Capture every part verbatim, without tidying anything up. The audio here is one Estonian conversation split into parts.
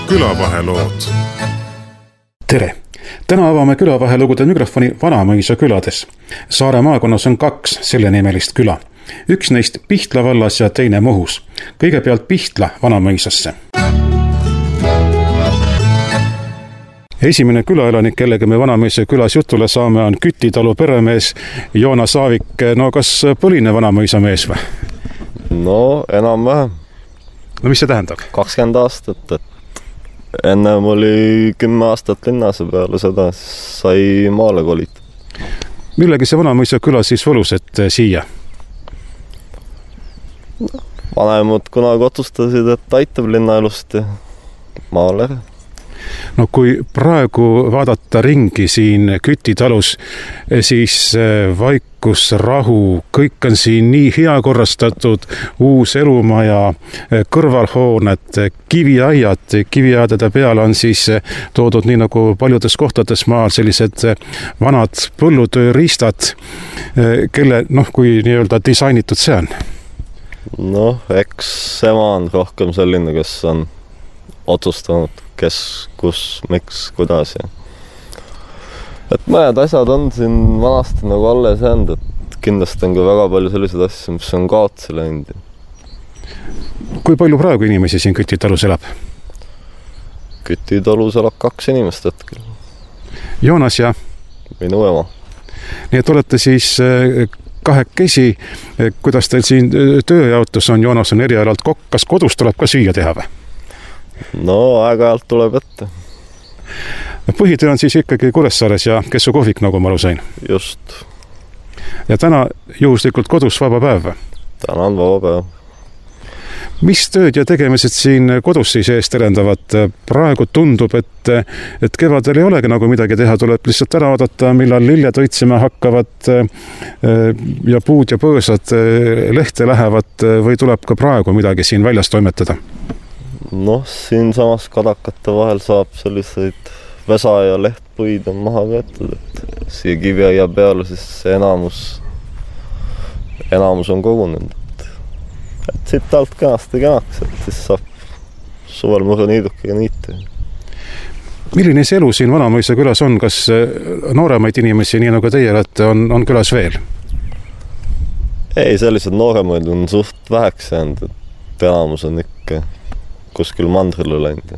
külavahelood. Tere! Täna avame külavahelugude mikrofoni Vanamõisa külades. Saare maakonnas on kaks selle nimelist küla. Üks neist Pihtla vallas ja teine Muhus. Kõigepealt Pihtla Vanamõisasse. Esimene külaelanik, kellega me Vanamõisa külas jutule saame, on Kütitalu peremees Joonas Aavik. No kas põline Vanamõisa mees või? No enam-vähem. No mis see tähendab? kakskümmend aastat, et ennem oli kümme aastat linnas ja peale seda sai maale kolida. Millegi see Vanamõisa küla siis võlus, et siia? Vanemad kunagi otsustasid, et aitab linnaelust ja maale. No kui praegu vaadata ringi siin Kütitalus, siis vaikus, rahu, kõik on siin nii hea korrastatud, uus elumaja, kõrvalhooned, kiviaiad, kiviaedade peal on siis toodud nii nagu paljudes kohtades maal sellised vanad põllutööriistad, kelle, noh, kui nii-öelda disainitud see on? Noh, eks ema on rohkem selline, kes on otsustanud, kes, kus, miks, kuidas ja et mõned asjad on siin vanasti nagu alles jäänud, et kindlasti on ka väga palju selliseid asju, mis on kaotsi läinud. Kui palju praegu inimesi siin Kütitalus elab? Kütitalus elab kaks inimest hetkel. Joonas ja? Minu ema. Nii et olete siis kahekesi, kuidas teil siin tööjaotus on? Joonas on erialalt kokk, kas kodus tuleb ka süüa teha või? No aeg-ajalt tuleb ette. Põhitöö on siis ikkagi Kuressaares ja Kessu kohvik, nagu ma aru sain? Just. Ja täna juhuslikult kodus vaba päev? Täna on vaba päev. Mis tööd ja tegemised siin kodus siis eest terendavad? Praegu tundub, et, et kevadel ei olegi nagu midagi teha, tuleb lihtsalt ära oodata, millal lilled õitsema hakkavad ja puud ja põõsad lehte lähevad või tuleb ka praegu midagi siin väljas toimetada? Noh, siin samas kadakate vahel saab selliseid vesa ja lehtpuid on maha võetud, et siia kiviaia peale siis enamus, enamus on kogunenud. Et siit alt kenasti kenaks, et siis saab suvel mõru niidukiga niita. Milline see elu siin Vanamõisa külas on? Kas nooremaid inimesi, nii nagu teie olete, on, on külas veel? Ei, sellised nooremaid on suht väheks jäänud, et enamus on ikka kuskil mandrile läinud.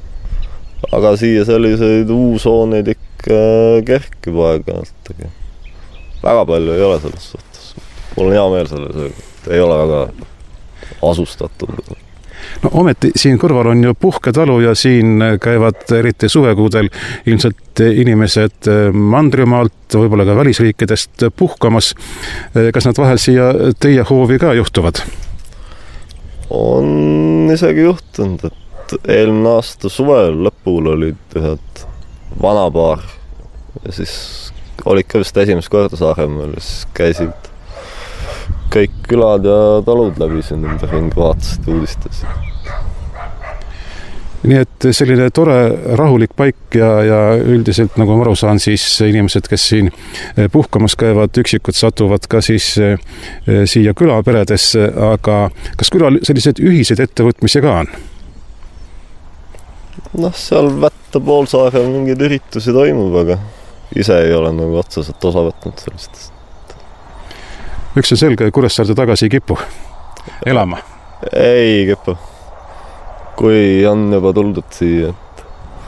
Aga siia selliseid uushooneid ikka kerkib aeg-ajalt. Väga palju ei ole selles suhtes. Mul on hea meel selles, et ei ole väga asustatud. No ometi siin kõrval on ju puhketalu ja siin käivad eriti suvekuudel ilmselt inimesed mandrimaalt, võib-olla ka välisriikidest puhkamas. Kas nad vahel siia teie hoovi ka juhtuvad? On isegi juhtunud, et eelmine aasta suvel lõpul olid ühed vanapaar ja siis olid ka vist esimest korda Saaremaal ja siis käisid kõik külad ja talud läbi siin ümber ringi vaatasid uudistes. Nii et selline tore rahulik paik ja, ja üldiselt, nagu ma aru saan, siis inimesed, kes siin puhkamas käivad, üksikud satuvad ka siis siia külaperedesse, aga kas külal sellised ühised ettevõtmisi ka on? Noh, seal Vätta poolsaarel mingeid üritusi toimub, aga ise ei ole nagu otseselt osa võtnud sellistest. Üks on selge, Kuressaarde tagasi ei kipu elama? Ei kipu. Kui on juba tuldud siia. Et...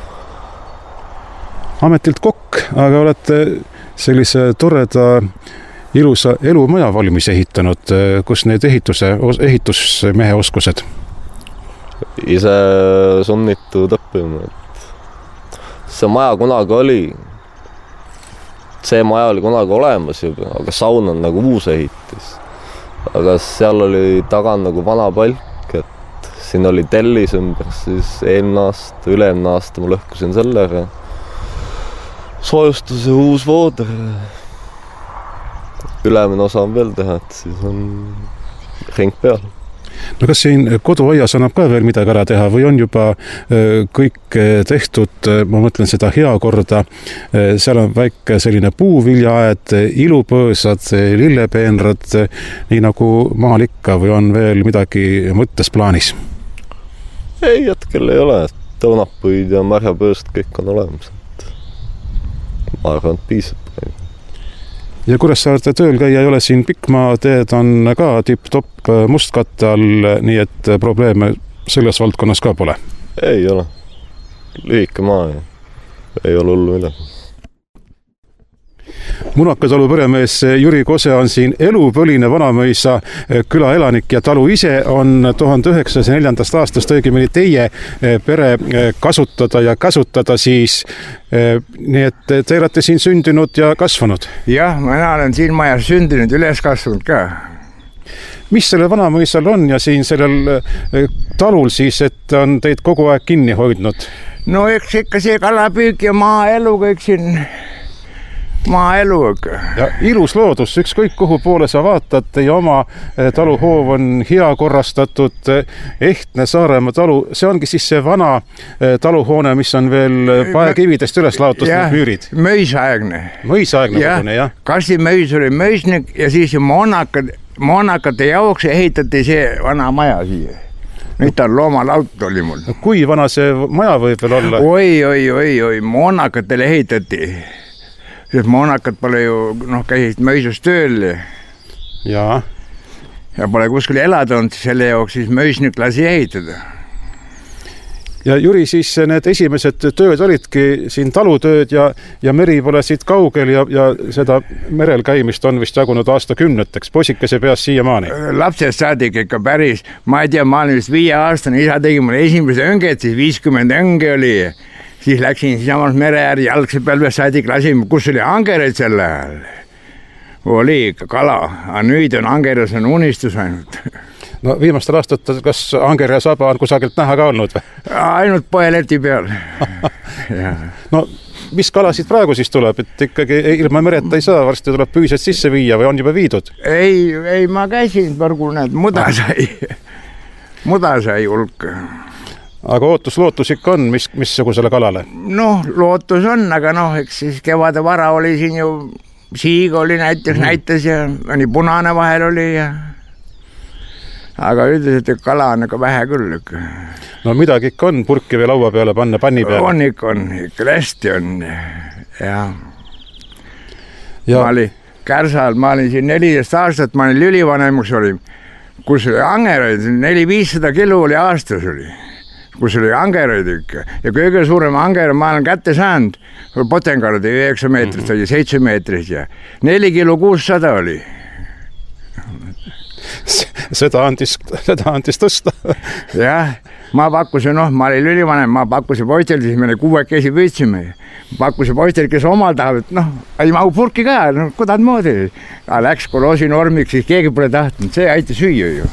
Ametilt kokk, aga olete sellise toreda ilusa elumaja valmis ehitanud, kus need ehituse, ehitusmehe oskused? Ise sunnitud õppima. See maja kunagi oli, see maja oli kunagi olemas juba, aga saun on nagu uus ehitis. Aga seal oli taga nagu vana palk. Siin oli tellis ümber, siis eelmine aasta, ülemine aasta ma lõhkusin sellega. Soojustus ja uus vooder. Ülemine osa on veel teha, et siis on ring peal. No kas siin koduaias annab ka veel midagi ära teha või on juba kõik tehtud, ma mõtlen seda hea korda, seal on väike selline puuviljaaed, ilupõõsad, lillepeenrad, nii nagu maal ikka, või on veel midagi mõttes plaanis? Ei, hetkel ei ole. õunapuid ja marjapööst kõik on olemas. Ma arvan, et piisab. Ja Kuressaarte tööl käia ei ole siin Pikmaa teed on ka tipp-topp mustkatte all, nii et probleeme selles valdkonnas ka pole? Ei ole. Lühike maa ja ei ole hullu midagi. Munakasalu peremees Jüri Kose on siin elupõline Vanamõisa külaelanik ja talu ise on tuhande üheksasaja neljandast aastast õigemini teie pere kasutada ja käsutada siis. Nii et te olete siin sündinud ja kasvanud? Jah, mina olen siin majas sündinud, üles kasvanud ka. Mis selle Vanamõisal on ja siin sellel talul siis, et on teid kogu aeg kinni hoidnud? No eks ikka see kalapüük ja maaelu kõik siin... maaelu. Ja ilus loodus, ükskõik kuhu poole sa vaatad, teie oma taluhoov on hea korrastatud, ehtne Saaremaa talu, see ongi siis see vana taluhoone, mis on veel paekividest üles laotusnud müürid. Mõisaegne. Mõisaegne kodune, jah. Kassimõis oli mõisnik ja siis moonakad, moonakate jaoks ehitati see vana maja siia. Nüüd ta loomalaut oli mul. Kui vana see maja võib veel olla? Oi, oi, oi, oi, moonakatele ehitati. Sest moonakad pole ju, noh, käisid mõisus tööl. Ja. Ja pole kuskil eladanud, selle jaoks siis mõisnik lasi ehitada. Ja Jüri, siis need esimesed tööd olidki siin talutööd ja, ja meri pole siit kaugel ja, ja seda merel käimist on vist jagunud aastakümneteks. Posikese peas siia maani. Lapsest saadik ikka päris. Ma ei tea, ma olin vist viie aastane, isa tegi mulle esimese õnged, siis viiskümmend õnge oli. Siis läksin samas mere äär jalgse pelvest saadik lasin, kus oli angereid selle ajal. Oli ikka kala, aga nüüd on angeres on unistus ainult. No viimastel aastatel, kas anger ja saba on kusagilt näha ka olnud või? Ainult poeleti peal. No mis kalasid praegu siis tuleb, et ikkagi ilma mereta ei saa, varsti tuleb püüsed sisse viia või on juba viidud? Ei, ei ma käisin võrgul, näed, muda sai. Muda sai hulk. Aga ootus, lootus ikka on, mis, missugusele kalale? Noh, lootus on, aga noh, eks siis kevade vara oli siin ju, siig oli näiteks mm. näitas ja nii punane vahel oli ja... Aga üldiselt, et kala on ikka vähe küll. No midagi ikka on, purki või laua peale panna, panni peale? On ikka, on ikka, hästi on. Ja. Ja. Ma olin Kärsal, ma olin siin neliteist aastat, ma olin lülivanemuks oli, kus oli angereid, neli viissada kilo oli aastas oli, kus oli angereid ikka. Ja kõige suurem anger ma olen kätte saanud, Potengardi üheksa meetrist mm -hmm. oli seitse meetrist ja neli kilo kuussada oli. Seda andis, seda andis tõsta. Jah, ma pakkusin, noh, ma olin lülivanem, ma pakkusin poistel, siis me kuuekesi püüdsime. Pakkusin poistel, kes omal tahab, et noh, ei mahu purki ka, no kuidas moodi. Läks koloosi normiks, siis keegi pole tahtnud, see aiti süüa ju.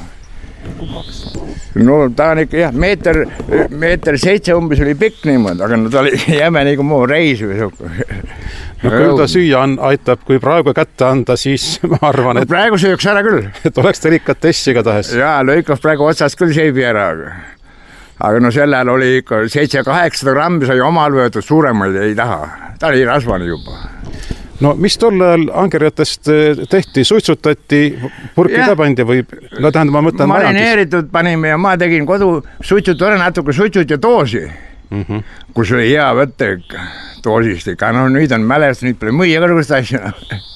No ta on ikka, jah, meeter, meeter seitse umbes oli pikk niimoodi, aga no ta oli jäme nagu muu reis või suhku. No küll ta süüa on, aitab, kui praegu kätte anda, siis ma arvan, et... Praegu sööks ära küll. Et oleks delikatessi ka tahes. Jaa, lõikab praegu otsast küll seibi ära. Aga, aga no sellel oli ikka seitse kaheksasada grammi sai omal võetud, suuremaid ei taha. Ta oli rasvane juba. No mis tol ajal angerjatest tehti? Suitsutati, purki ka pandi või... No tähendab, ma mõtlen majandis. Marineeritud panime ja ma tegin kodu suitsut, ole natuke suitsut ja doosi. Mm -hmm. Kus oli hea võtta ikka doosist ikka. No nüüd on mälest, nüüd pole mõia kõrgust asja.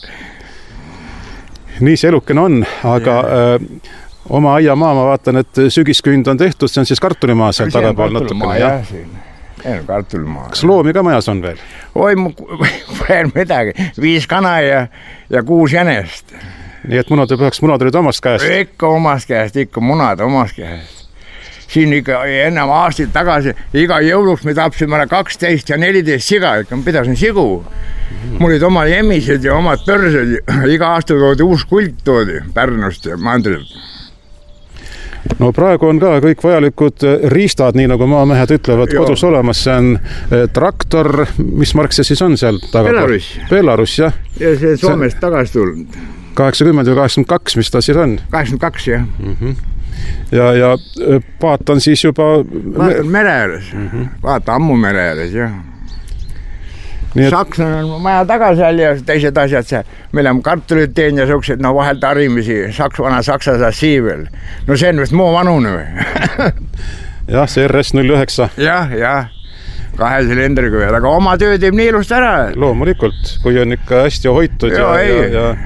Nii see elukene on, aga äh, oma aiamaa ma vaatan, et sügiskünd on tehtud, see on siis kartulimaa seal tagapool natukene. Jah, siin. Ei no kartulimaa. Kas loomi ka majas on veel? Oi, mu veel midagi. Viis kana ja, ja kuus jänest. Nii et munad, üheks munad olid omast käest? Ikka omast käest, ikka munad omast käest. Siin ikka ennem aastaid tagasi, iga jõuluks me tapsime kaksteist ja neliteist siga, ikka ma pidasin sigu. Mul olid oma jemised ja omad pörsed, iga aasta toodi uus kult toodi Pärnust ja Mandrilt. No praegu on ka kõik vajalikud riistad, nii nagu maamehed ütlevad, jo. Kodus olemas. See on traktor, mis mark see siis on seal taga? Belarus. Belarus, jah. Ja see Soomest see... tagasi tulnud. kaheksakümmend või kaheksakümmend kaks, mis ta siis on? kaheksakümmend kaks, jah. Mm -hmm. Ja, ja paat on siis juba... Paat on mere ääres. Mm -hmm. Paat ammu mere ääres, jah. Et... Saksan on maja taga seal ja teised asjad seal. Meil on kartulit teen ja suksed, no vahel tarimisi, saks, vana saksa sassi veel. No see on vist muu vanune või? jah, see R S null üheksa. jah, jah, kahe silindriga, aga oma töö teeb nii ilust ära. Loomulikult, kui on ikka hästi hoitud ja, ja,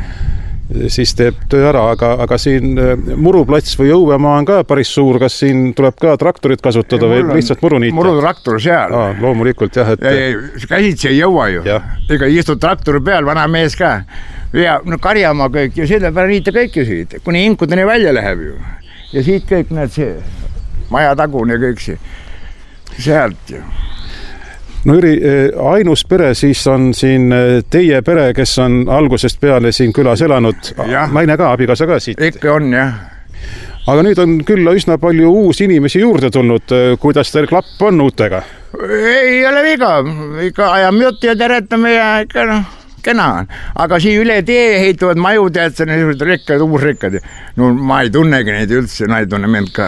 ja siis teeb töö ära, aga, aga siin muruplats või õuemaa on ka päris suur, kas siin tuleb ka traktorit kasutada ja või lihtsalt muru niita? Murutraktor seal. Aa, loomulikult jah, et... Ja, käsitsi ei jõua ju. Ega istud traktori peal, vana mees ka. Ja no karjamaa kõik ja selle peale niita kõik ju siit, kuni inkudeni välja läheb ju. Ja siit kõik näed see maja tagune kõik see. Sealt ju. No Jüri, ainus pere siis on siin teie pere, kes on algusest peale siin külas elanud. Naine ka, abikaasa ka siit? Ikka on, jah. Aga nüüd on küll üsna palju uusi inimesi juurde tulnud. Kuidas teil klapp on uutega? Ei ole viga. Ikka ajame jutti ja teretame ja ikka noh, kena on. Aga siin üle tee ehituvad maju tead, see on rikkad, uusrikkad. No ma ei tunnegi neid üldse, nad ei tunne mind ka.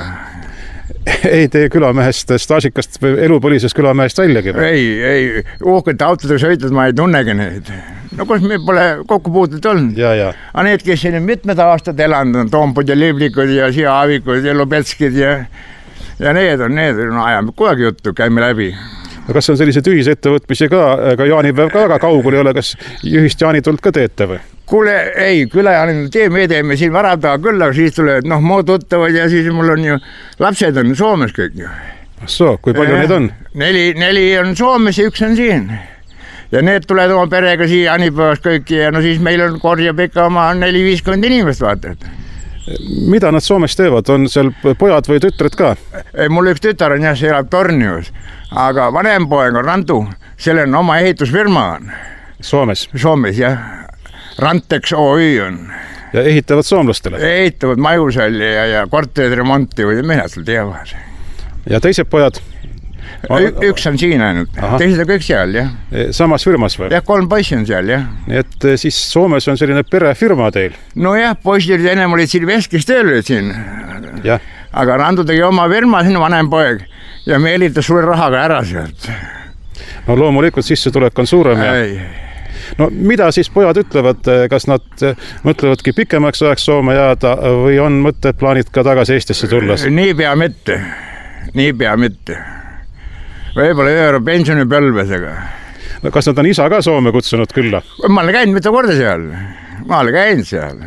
Ei tee külamehest, staažikast või elupõlisest külamehest väljagi? Ei, ei, uhkete autodega sõitnud, ma ei tunnegi neid. No kus me pole kokku puutud olnud. Ja, ja. Aga need, kes siin mitmed aastad elanud on, Toompud ja Liblikud ja Siaavikud ja Lubetskid ja, ja need on, need no, ajame kuidagi juttu, käime läbi. Kas on sellised ühisettevõtmisi ka, ka jaanipäev ka väga kaugul ei ole, kas ühist jaanitult ka teete või? Kuule, ei, küla jaanitult teeme, teeme siin varab taga küll, aga siis tulevad, noh, muud tuttavad ja siis mul on ju, lapsed on Soomes kõik ju. So, kui palju eh, neid on? Neli, neli on Soomes ja üks on siin. Ja need tulevad oma perega siia jaanipäevast kõik ja no siis meil on korjab ikka oma neli viiskümmend inimest vaatad. Mida nad Soomes teevad? On seal pojad või tütred ka? Ei, mul üks tütar on jah, see elab Tornius, aga vanem poeg on Rantu, selle on oma ehitusfirma on. Soomes? Soomes, jah. Rantex O Y on. Ja ehitavad soomlastele? Ehitavad maju seal ja, ja korterid remonti või mida seal teevad. Ja teised pojad? Ü üks on siin ainult, teised on kõik seal, jah. Samas firmas või? Jah, kolm poissi on seal, jah. Nii et siis Soomes on selline perefirma teil? No jah, poisid ennem olid siin Veskis tööl siin. Ja. Aga Randu tegi oma firma, siin vanem poeg ja me elitas suure rahaga ära sealt. No loomulikult sissetulek on suurem ja... Ei. No mida siis pojad ütlevad, kas nad mõtlevadki pikemaks ajaks Soome jääda või on mõtted plaanid ka tagasi Eestisse tulla? Nii pea mitte, nii pea mitte. Võib-olla ööru pensionipõlvesega. No kas nad on isa ka Soome kutsunud külla? Ma olen käinud mitu korda seal, ma olen käinud seal.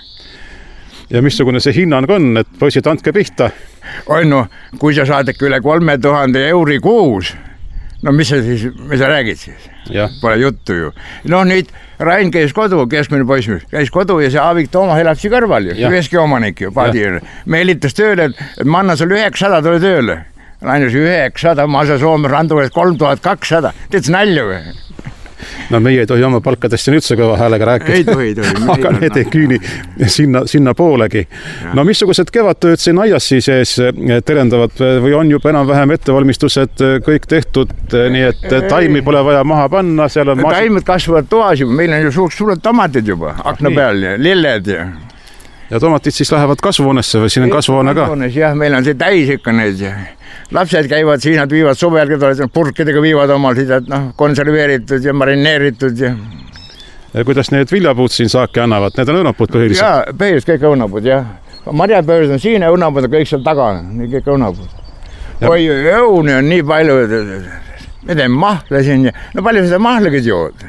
Ja missugune see hinnang on, et poisid andke pihta? Oi no, kui sa saad ikka üle kolme tuhande euri kuus, no mis sa siis, mis sa räägid siis? Ja. Pole juttu ju. No nüüd Rain käis kodu, keskmine poiss, käis kodu ja see Aavik Toomas elab siin kõrval ju, veski omanik ju, paadi. Me elitas tööle, et ma annan sulle üheksasada tuli tööle. Ainus üheksasada, ma saan Soome Randu eest kolm tuhat kakssada. Teed nälja või? No meie ei tohi oma palkadest üldse kõva häälega rääkida. Ei tohi, ei tohi. Aga need ei küüni sinna, sinna poolegi. Ja. No missugused kevadtööd siin aiassi sees terendavad või on juba enam-vähem ettevalmistused kõik tehtud, nii et taimi pole vaja maha panna? Seal on Taimed kasvavad toas juba, meil on ju suurt suured tomatid juba, akna peal ja lilled ja... Ja tomatid siis lähevad kasvuhoonesse või siin on kasvuhoone ka? Jah, meil on see täis ikka neid ja lapsed käivad siin, nad viivad suvel, purkidega viivad omal seda, noh, konserveeritud ja marineeritud ja... Ja kuidas need viljapuud siin saaki annavad? Need on õunapuud põhiliselt? Jaa, põhiliselt kõik õunapuud, jah. Marjapöörs on siin ja õunapuud on kõik seal taga, nii kõik õunapuud. Oi, õuni on nii palju, me teeme mahle siin ja... No palju seda mahlegi jood?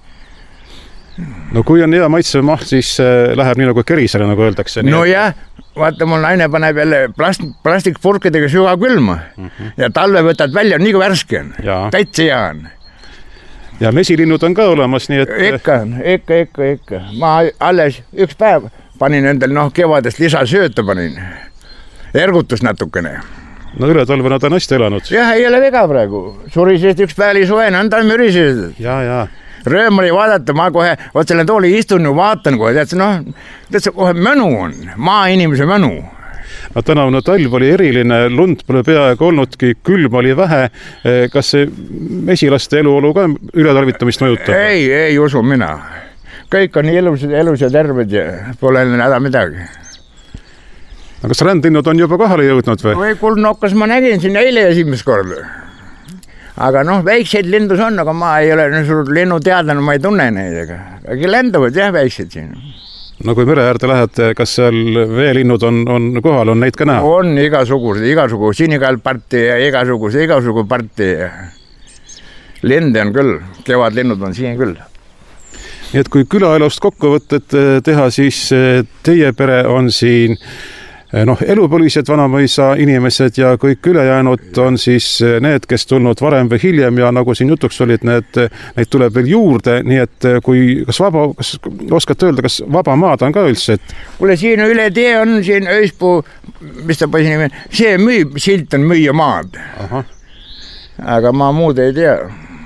No kui on hea maitsev maht, siis läheb nii nagu kerisele, nagu öeldakse. No jah, vaata, mul naine paneb jälle plast, plastikpurkidega süga külma mm -hmm. ja talve võtad välja, nii kui värske on. Täitsa hea on. Ja mesilinnud on ka olemas, nii et... Ikka, ikka, ikka, ikka. Ma alles üks päev panin endal, noh, kevadest lisasööta panin. Ergutus natukene. No üle talve nad on hästi elanud. Jah, ei ole vega praegu. Surisest üks päev suvene, on ta mürisest. Ja, ja. Rööm oli vaadata, ma kohe, vaat selle tooli istun ja vaatan kohe, tead, noh, tead, kohe mõnu on, maa inimese mõnu. No tänavune talv oli eriline, lund pole peaaegu olnudki, külm oli vähe. Kas see mesilaste eluolu ka ületalvitamist mõjutab? Ei, ei usu mina. Kõik on elus, elus ja terved ja pole häda midagi. Aga kas rändlinnud on juba kohale jõudnud või? Või kuldnokkas ma nägin siin eile esimest korda. Aga noh, väikseid lindus on, aga ma ei ole suur linnu teadlane, ma ei tunne neid, aga lendavad jah, väiksed siin. no kui mere äärde lähed, kas seal veelinnud on, on kohal, on neid ka näha? On igasugused, igasugu sinikalparti ja igasuguse, igasugu parti. Lende on küll, kevadlinnud on siin küll. Nii et kui külaelust kokkuvõtted teha, siis teie pere on siin noh, elupõlised Vanamõisa inimesed ja kõik ülejäänud on siis need, kes tulnud varem või hiljem ja nagu siin jutuks olid, need, neid tuleb veel juurde, nii et kui, kas vaba, kas oskate öelda, kas vaba maad on ka üldse? Et... Kuule, siin üle tee on siin Öispuu, mis ta poisi nimi, see müüb, silt on müüa maad. Aha. Aga ma muud ei tea.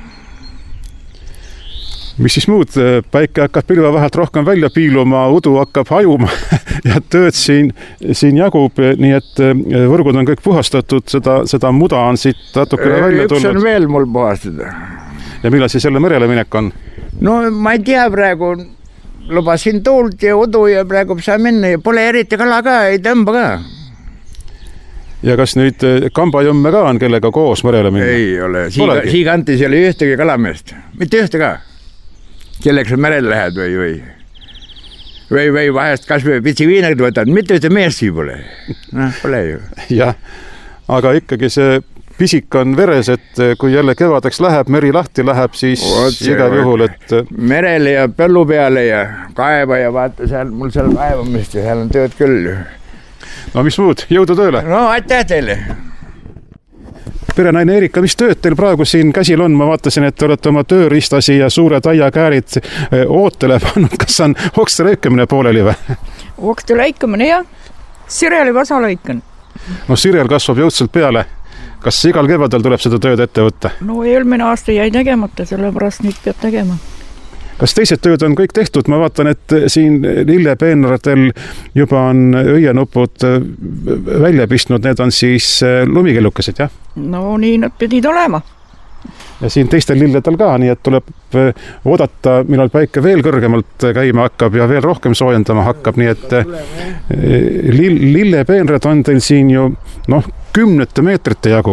Mis siis muud? Päike hakkab pilve vahelt rohkem välja piiluma, udu hakkab hajuma ja tööd siin, siin jagub, nii et võrgud on kõik puhastatud, seda, seda muda on siit natukene välja tulnud. Üks on veel mul puhastada. Ja millal siis jälle merele minek on? No ma ei tea praegu, lubasin tuult ja udu ja praegu saa minna ja pole eriti kala ka, ei tõmba ka. Ja kas nüüd Kambajumme ka on kellega koos merele minna? Ei ole, Siiga, Siigantis ei ole ühtegi kalameest, mitte ühte ka. Kelleks sa merel lähed või, või, või, või vahest kas või pitsi viinad võtad, mitte ühte meest siin pole. No, pole ju. Jah, aga ikkagi see pisik on veres, et kui jälle kevadeks läheb, meri lahti läheb, siis Otse, igal juhul, et... Merele ja põllu peale ja kaeva ja vaata seal, mul seal kaevamist ja seal on tööd küll. No mis muud, jõudu tööle? No aitäh teile! Perenaine Erika, mis tööd teil praegu siin käsil on? Ma vaatasin, et te olete oma tööriistasi ja suure taiakäärid ootele pannud. Kas on okste lõikamine pooleli või? Okste lõikamine, jah. Sireli vasa lõikan. No sirel kasvab jõudsalt peale. Kas igal kevadel tuleb seda tööd ette võtta? No eelmine aasta jäi tegemata, sellepärast nüüd peab tegema. Kas teised tööd on kõik tehtud? Ma vaatan, et siin lillepeenradel juba on õienupud välja pistnud. Need on siis lumikellukesed, jah? No nii nad pidid olema. Ja siin teistel lilledel ka, nii et tuleb oodata, millal päike veel kõrgemalt käima hakkab ja veel rohkem soojendama hakkab. Nii et lillepeenrad on teil siin ju noh, kümnete meetrite jagu.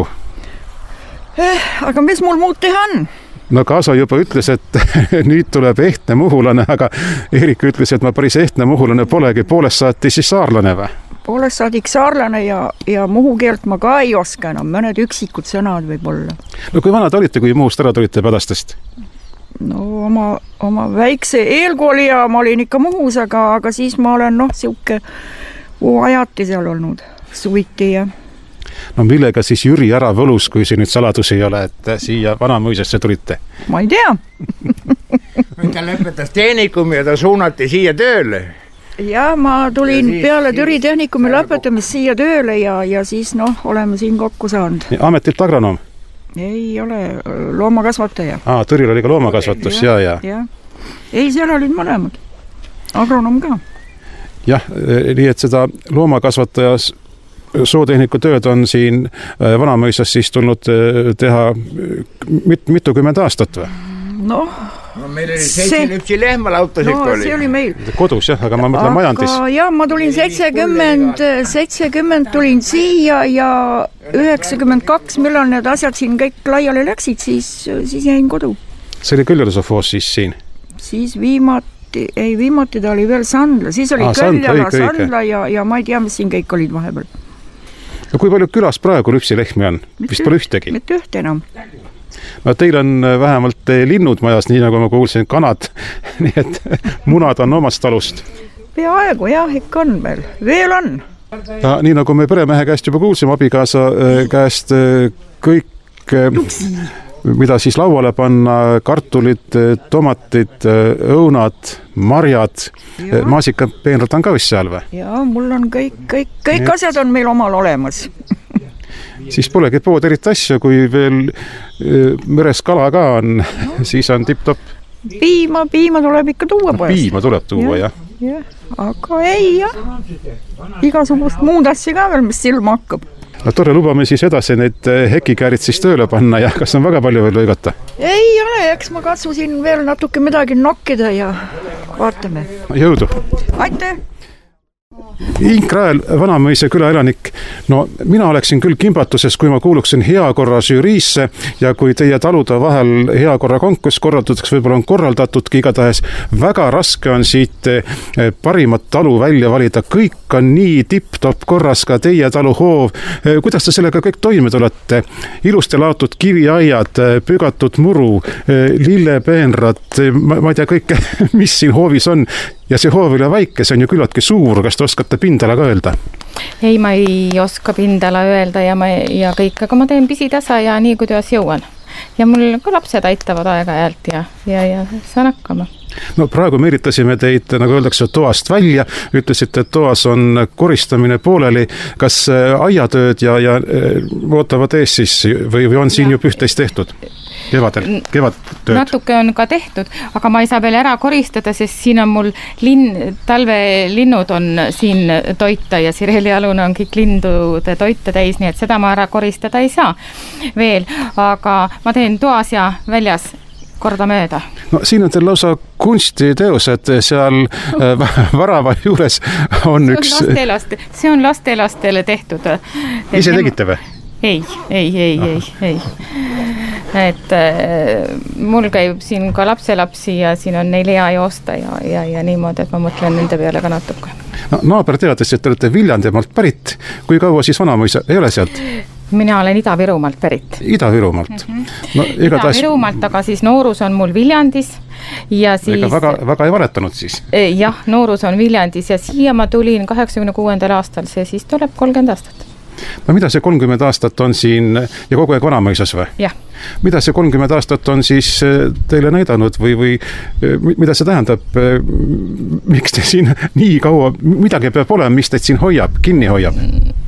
Eh, aga mis mul muud teha on? No Kaasa juba ütles, et nüüd tuleb ehtne muhulane, aga Erik ütles, et ma päris ehtne muhulane polegi, poolest saati siis saarlane või? Poolest saadik saarlane ja, ja muhukeelt ma ka ei oska enam, mõned üksikud sõnad võib olla. No kui vanad olite, kui muust ära tulite Padastest? No oma, oma väikse eelkooli ja ma olin ikka muhus, aga, aga siis ma olen noh, siuke ajati seal olnud, suviti ja... No millega siis Jüri ära võlus, kui see nüüd saladus ei ole, et siia Vanamõisasse tulite? Ma ei tea. Ta lõpetas tehnikumi ja ta suunati siia tööle. Ja ma tulin siis, peale Türi tehnikumi lõpetamist siia tööle ja, ja siis noh, oleme siin kokku saanud. Ametilt agronoom? Ei ole, loomakasvataja. Aa, Türil oli ka loomakasvatus, ja, ja. ja. Ei, seal olid mõlemad. Agronoom ka. Jah, nii et seda loomakasvatajas sootehniku tööd on siin Vanamõisas siis tulnud teha mit, mitukümmend aastat või? Noh, no meil oli seitse lüpsi lehmalautasik no, oli. See oli meil. Kodus jah, aga ma mõtlen aga, majandis. Jah, ma tulin seitsekümmend, seitsekümmend tulin siia ja üheksakümmend kaks, millal need asjad siin kõik laiali läksid, siis, siis jäin kodu. See oli Kõljala-Sofoos siis siin? Siis viimati, ei viimati ta oli veel Sandla, siis oli ah, Kõljala, Sandla ja, ja ma ei tea, mis siin kõik olid vahepeal. No kui palju külas praegu lüpsilehmi on? Vist pole ühtegi? Mitte ühte enam. No teil on vähemalt linnud majas, nii nagu ma kuulsin, kanad, nii et munad on omast talust. Peaaegu jah, ikka on veel. Veel on. Ja, nii nagu me peremehe käest juba kuulsime, abikaasa käest kõik, mida siis lauale panna, kartulid, tomatid, õunad, marjad, maasikapeenrad on ka vist seal või? Jaa, mul on kõik, kõik, kõik asjad on meil omal olemas. Siis polegi pood eriti asja, kui veel meres kala ka on, no. Siis on tipp-topp. Piima, piima tuleb ikka tuua poest. Piima tuleb tuua, jah. Ja, aga ei, jah. Igasugust muud asja ka veel, mis silma hakkab. No tore, lubame siis edasi neid hekikäärid siis tööle panna ja kas on väga palju veel lõigata? Ei ole, eks ma katsusin veel natuke midagi nokkida ja vaatame. Jõudu! Aitäh! Inkrael, Vanamõisa küla elanik, no mina oleksin küll kimbatuses, kui ma kuuluksin heakorra žüriisse ja kui teie talude vahel heakorra konkurss korraldatakse, võib-olla on korraldatudki, igatahes väga raske on siit parimat talu välja valida, kõik on nii tipp-topp korras, ka teie taluhoov. Kuidas te sellega kõik toime tulete? Ilusti laotud kiviaiad, pügatud muru, lillepeenrad, ma, ma ei tea kõike, mis siin hoovis on. Ja see hoov üle väike, see on ju küllaltki suur, kas te oskate pindala ka öelda? Ei, ma ei oska pindala öelda ja, ma, ja kõik, aga ma teen pisitasa ja nii, kuidas jõuan. Ja mul ka lapsed aitavad aega-ajalt ja, ja, ja saan hakkama. No praegu me üritasime teid, nagu öeldakse, toast välja. Ütlesite, et toas on koristamine pooleli. Kas aiatööd ja, ja ootavad ees siis või, või on siin ja. Juba üht-teist tehtud? Kevadel, kevadtööd. Natuke on ka tehtud, aga ma ei saa veel ära koristada, sest siin on mul linn, talvelinnud on siin toita ja Sirelialune on kõik lindude toita täis, nii et seda ma ära koristada ei saa veel, aga ma teen toas ja väljas korda mööda. No siin on teil lausa kunstiteosed, seal värava juures on see üks... On lastelaste, see on lastelastele tehtud. Ise tegite või? Ei, ei, ei, ei, ei. Et äh, mul käib siin ka lapselapsi ja siin on neil hea joosta ja, ja, ja niimoodi, et ma mõtlen nende peale ka natuke. No, naaber teades, et te olete Viljandimaalt pärit. Kui kaua siis Vanamõisa ei ole sealt? Mina olen Ida-Virumaalt pärit. Ida-Virumaalt. Mm-hmm. No, Ida-Virumaalt, aga siis noorus on mul Viljandis. Ja siis, ega väga, väga ei valetanud siis? Jah, noorus on Viljandis ja siia ma tulin kaheksakümne kuuendal aastal, see siis tuleb kolmkümmend aastat. No mida see kolmkümmend aastat on siin ja kogu aeg Vanamõisas või? Jah. Mida see kolmkümmend aastat on siis teile näidanud või, või mida see tähendab? Miks te siin nii kaua, midagi peab olema, mis teid siin hoiab, kinni hoiab?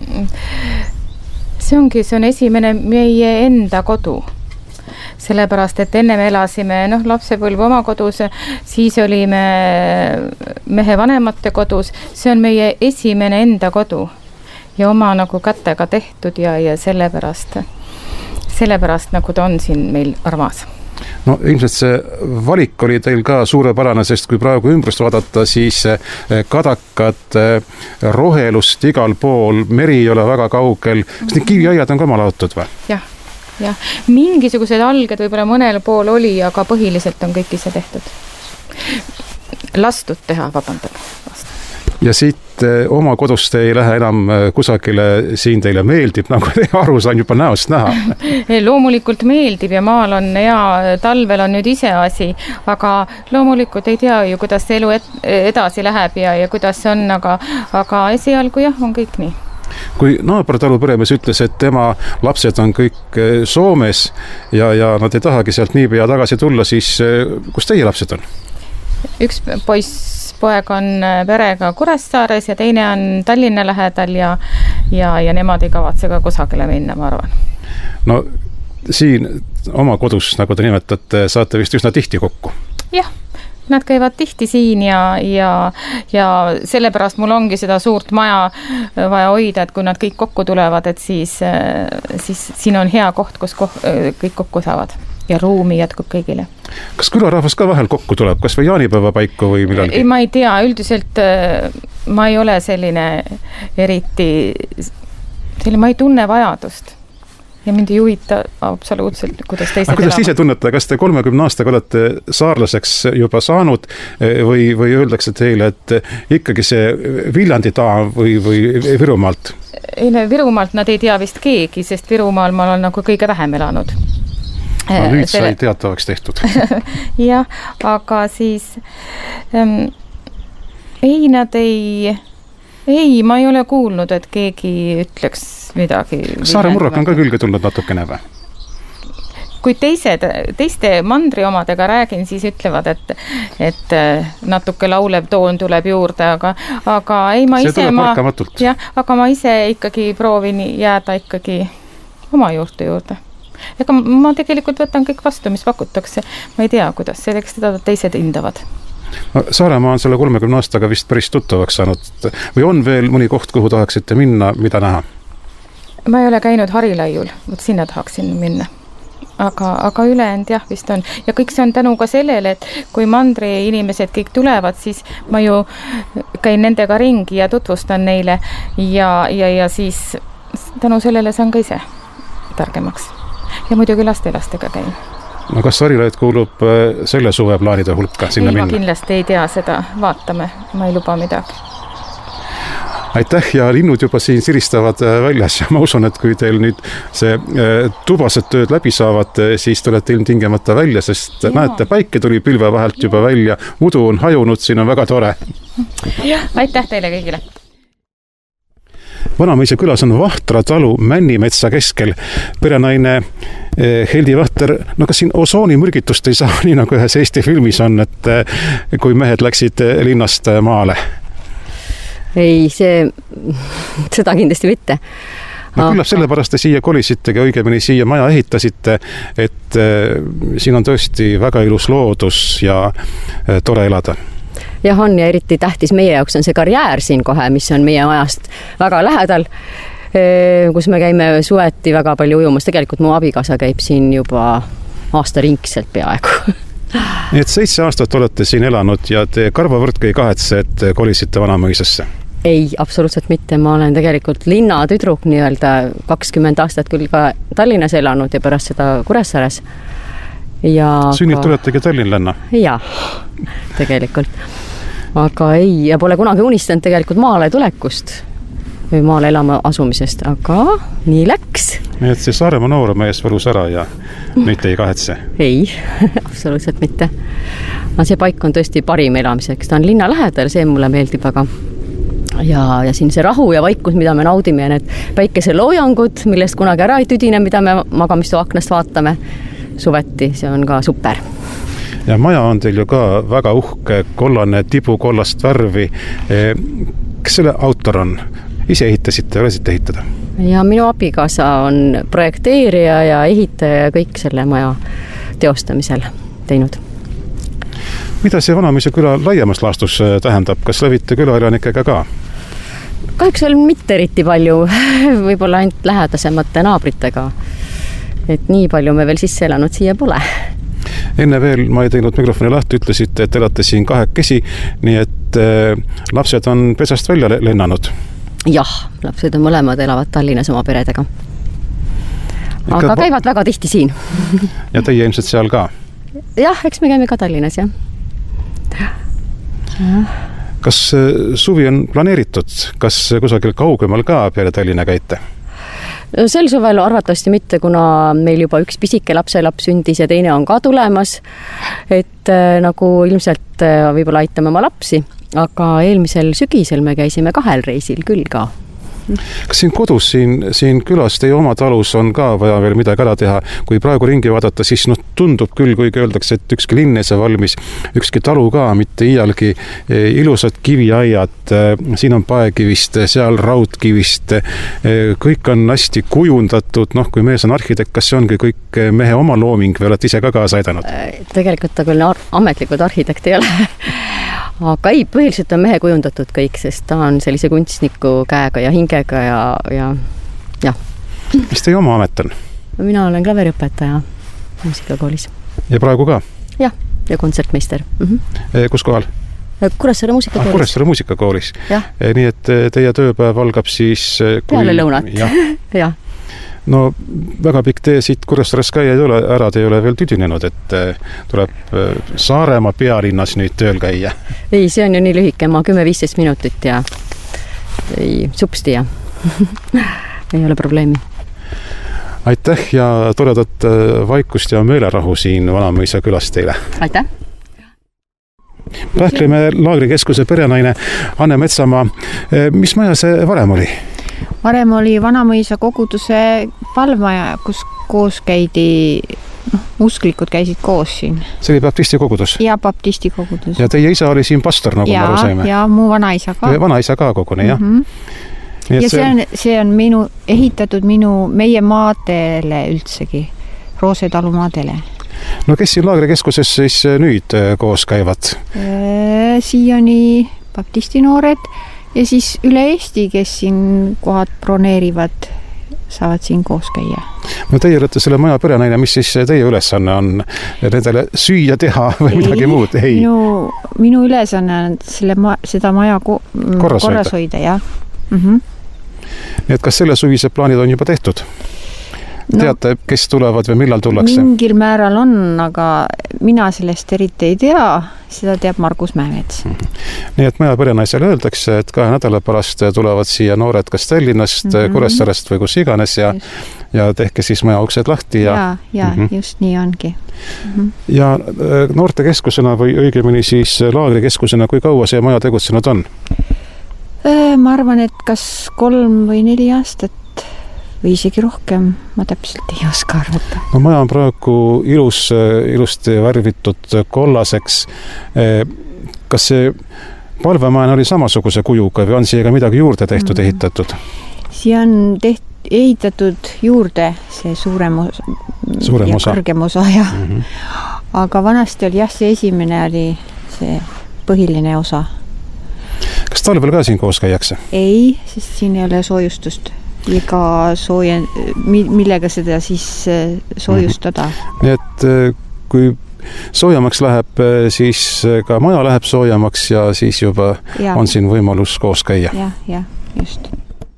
See ongi, see on esimene meie enda kodu. Sellepärast, et enne me elasime noh, lapsepõlve oma kodus, siis olime mehe vanemate kodus. See on meie esimene enda kodu. Ja oma nagu kätega tehtud ja, ja sellepärast, sellepärast nagu ta on siin meil armas. No ilmselt see valik oli teil ka suurepärane, sest kui praegu ümbrust vaadata, siis kadakad, rohelust igal pool, meri ei ole väga kaugel. Kas need kiviaiad on ka oma laotud või? Jah, jah. Mingisugused alged võib-olla mõnel pool oli, aga põhiliselt on kõik ise tehtud. Lastud teha, vabandan. Ja siit oma kodust ei lähe enam kusagile, siin teile meeldib, nagu te aru saan juba näost näha. Loomulikult meeldib ja maal on hea, talvel on nüüd ise asi, aga loomulikult ei tea ju, kuidas see elu edasi läheb ja, ja kuidas see on, aga, aga esialgu jah, on kõik nii. Kui naabertalu peremees ütles, et tema lapsed on kõik Soomes ja, ja nad ei tahagi sealt nii pea tagasi tulla, siis kus teie lapsed on? Üks poiss poeg on perega Kuressaares ja teine on Tallinna lähedal ja, ja, ja nemad ei kavatse ka kusagile minna, ma arvan. No siin oma kodus, nagu te nimetate, saate vist üsna tihti kokku? Jah, nad käivad tihti siin ja, ja, ja sellepärast mul ongi seda suurt maja vaja hoida, et kui nad kõik kokku tulevad, et siis, siis siin on hea koht, kus koh, kõik kokku saavad. Ja ruumi jätkub kõigile. Kas külarahvas ka vahel kokku tuleb, kas või jaanipäeva paiku või millalgi? Ma ei tea, üldiselt ma ei ole selline eriti, selline, ma ei tunne vajadust ja mind ei huvita absoluutselt, kuidas teised elavad. Kuidas ise tunnete, kas te kolmekümne aastaga olete saarlaseks juba saanud või, või öeldakse teile, et ikkagi see Viljandi taa või, või Virumaalt? Ei, Virumaalt nad ei tea vist keegi, sest Virumaal ma olen nagu kõige vähem elanud. No, nüüd sai teatavaks tehtud. Jah, aga siis ähm, ei, nad ei ei, ma ei ole kuulnud, et keegi ütleks midagi. Saare murrak on ka külge tulnud natukene või? Kui teised, teiste mandri omadega räägin, siis ütlevad, et, et natuke laulev toon tuleb juurde, aga, aga ei ma see ise ma, jah, aga ma ise ikkagi proovin jääda ikkagi oma juurde juurde. Ega ma tegelikult võtan kõik vastu, mis pakutakse. Ma ei tea, kuidas selleks seda teised hindavad. No, Saaremaa on selle kolmekümne aastaga vist päris tuttavaks saanud. Või on veel mõni koht, kuhu tahaksite minna, mida näha? Ma ei ole käinud Harilaiul, võt sinna tahaksin minna. aga, aga ülejäänud jah, vist on. Ja kõik see on tänu ka sellele, et kui mandri inimesed kõik tulevad, siis ma ju käin nendega ringi ja tutvustan neile ja, ja, ja siis tänu sellele saan ka ise targemaks. Ja muidugi laste-lastega käin. No kas Varilaid kuulub selle suve plaanide hulka sinna ei, minna? Ma kindlasti ei tea seda, vaatame, ma ei luba midagi. Aitäh ja linnud juba siin siristavad väljas ja ma usun, et kui teil nüüd see tubased tööd läbi saavad, siis tulete ilmtingimata välja, sest ja. Näete, päike tuli pilve vahelt juba välja, udu on hajunud, siin on väga tore. Ja, aitäh teile kõigile! Vanamõisa külas on Vahtra talu Männimetsa keskel. Perenaine Heldi Vahter, no kas siin osoonimürgitust ei saa nii nagu ühes Eesti filmis on, et kui mehed läksid linnast maale? Ei, see, seda kindlasti mitte. No küllap sellepärast te siia kolisitegi, õigemini siia maja ehitasite, et siin on tõesti väga ilus loodus ja tore elada. Jah, on ja eriti tähtis meie jaoks on see karjäär siin kohe, mis on meie majast väga lähedal, kus me käime suveti väga palju ujumas. Tegelikult mu abikaasa käib siin juba aastaringselt peaaegu. Nii et seitse aastat olete siin elanud ja te karvavõrdki ei kahetse, et kolisite Vanamõisasse? Ei, absoluutselt mitte. Ma olen tegelikult linna tüdruk nii-öelda kakskümmend aastat küll ka Tallinnas elanud ja pärast seda Kuressaares. Ja sünnid ka... tuletegi Tallinlanna? Jaa, tegelikult. Aga ei, ja pole kunagi unistanud tegelikult maale tulekust või maale elama asumisest, aga nii läks. Nii et see Saaremaa nooremees võlus ära ja nüüd ei kahetse? Ei, absoluutselt mitte. Aga see paik on tõesti parim elamiseks. Ta on linna lähedal, see mulle meeldib väga. Ja, ja siin see rahu ja vaikus, mida me naudime ja need päikese loojangud, millest kunagi ära ei tüdine, mida me magamistu aknast vaatame suveti, see on ka super. Ja maja on teil ju ka väga uhke, kollane tibu kollast värvi. Kes selle autor on? Ise ehitasite, olasite ehitada? Ja minu abikaasa on projekteerija ja ehitaja ja kõik selle maja teostamisel teinud. Mida see Vanamõisa küla laiemas laastus tähendab? Kas levite külaelanikega ka? Kahjuks veel mitte eriti palju, võib-olla ainult lähedasemate naabritega. Et nii palju me veel sisse elanud siia pole. Enne veel ma ei teinud mikrofoni lahti, ütlesite, et elate siin kahekesi, nii et lapsed on pesast välja lennanud. Jah, lapsed on mõlemad elavad Tallinnas oma peredega. Aga Ikka... käivad väga tihti siin. Ja teie ilmselt seal ka? Jah, eks me käime ka Tallinnas, jah. Kas suvi on planeeritud? Kas kusagil kaugemal ka peale Tallinna käite? Sel suvel arvatavasti mitte, kuna meil juba üks pisike lapselaps sündis ja teine on ka tulemas, et nagu ilmselt võib-olla aitame oma lapsi, aga eelmisel sügisel me käisime kahel reisil küll ka. Kas siin kodus, siin, siin külas teie oma talus on ka vaja veel midagi ära teha? Kui praegu ringi vaadata, siis no, tundub küll, kuigi öeldakse, et ükski linn ei saa valmis, ükski talu ka, mitte iialgi ilusad kiviaiad, siin on paekivist, seal raudkivist, kõik on hästi kujundatud, noh, kui mees on arhitekt, kas see ongi kõik mehe oma looming või olete ise ka kaasa aidanud? Tegelikult ta küll ar- ametlikud arhitekt ei ole. Aga ei, põhiliselt on mehe kujundatud kõik, sest ta on sellise kunstniku käega ja hingega ja, ja, ja. Mis teie oma amet on? Mina olen klaveriõpetaja muusikakoolis. Ja praegu ka? Jah, ja kontsertmeister. Mm-hmm. Kus kohal? Kuressaare muusikakoolis. Ah, Kuressaare muusikakoolis. Ja. Nii et teie tööpäev algab siis... Kui... Peale lõunat. Ja. ja. No väga pikk tee siit Kuressaares käia ei ole, ära te ei ole veel tüdinenud, et tuleb Saaremaa pealinnas nüüd tööl käia. Ei, see on ju nii lühike, ma kümme viisteist minutit ja ei, supsti ja ei ole probleemi. Aitäh ja toredat vaikust ja meelerahu siin Vanamõisa külas teile. Aitäh! Pähklimäe laagrikeskuse perenaine Anne Metsamaa. Mis maja see varem oli? Varem oli Vanamõisa koguduse palvmaja, kus koos käidi, noh, usklikud käisid koos siin. See oli baptisti kogudus? Ja baptisti kogudus. Ja teie isa oli siin pastor, nagu ja, me aru saime? Ja mu vanaisa ka. Vanaisa ka kogune, jah? Mm-hmm. Ja see on, see on minu, ehitatud minu, meie maadele üldsegi, Roose talu maadele. No kes siin laagrikeskuses siis nüüd koos käivad? Siiani baptisti noored ja siis üle Eesti, kes siin kohad broneerivad saavad siin koos käia. No teie olete selle maja perenaine, mis siis teie ülesanne on nendele süüa teha või ei, midagi muud? Ei, minu, minu ülesanne on selle ma, seda maja ko, korras, korras hoida, jah. Mm-hmm. Nii et kas selle suvised plaanid on juba tehtud? No, teate, kes tulevad või millal tullakse? Mingil määral on, aga mina sellest eriti ei tea, seda teab Margus Mäemets. Mm-hmm. Nii et maja perenaisele öeldakse, et kahe nädala pärast tulevad siia noored kas Tallinnast, mm-hmm. Kuressaarest või kus iganes ja, ja tehke siis maja uksed lahti. Ja, ja, ja mm-hmm. just nii ongi. Mm-hmm. Ja noortekeskusena või õigemini siis laagrikeskusena, kui kaua see maja tegutsenud on? Ma arvan, et kas kolm või neli aastat või isegi rohkem, ma täpselt ei oska arvata. No maja on praegu ilus, ilusti värvitud kollaseks. Kas see palvemaja oli samasuguse kujuga või on siia ka midagi juurde tehtud, mm. ehitatud? Siia on teht, ehitatud juurde see suurem osa, suurem ja osa. kõrgem osa, jah. Mm-hmm. Aga vanasti oli jah, see esimene oli see põhiline osa. Kas talvel ka siin koos käiakse? Ei, sest siin ei ole soojustust. Ega soojen, millega seda siis soojustada. Mm-hmm. Nii et kui soojamaks läheb, siis ka maja läheb soojamaks ja siis juba ja. On siin võimalus koos käia. Jah, jah, just.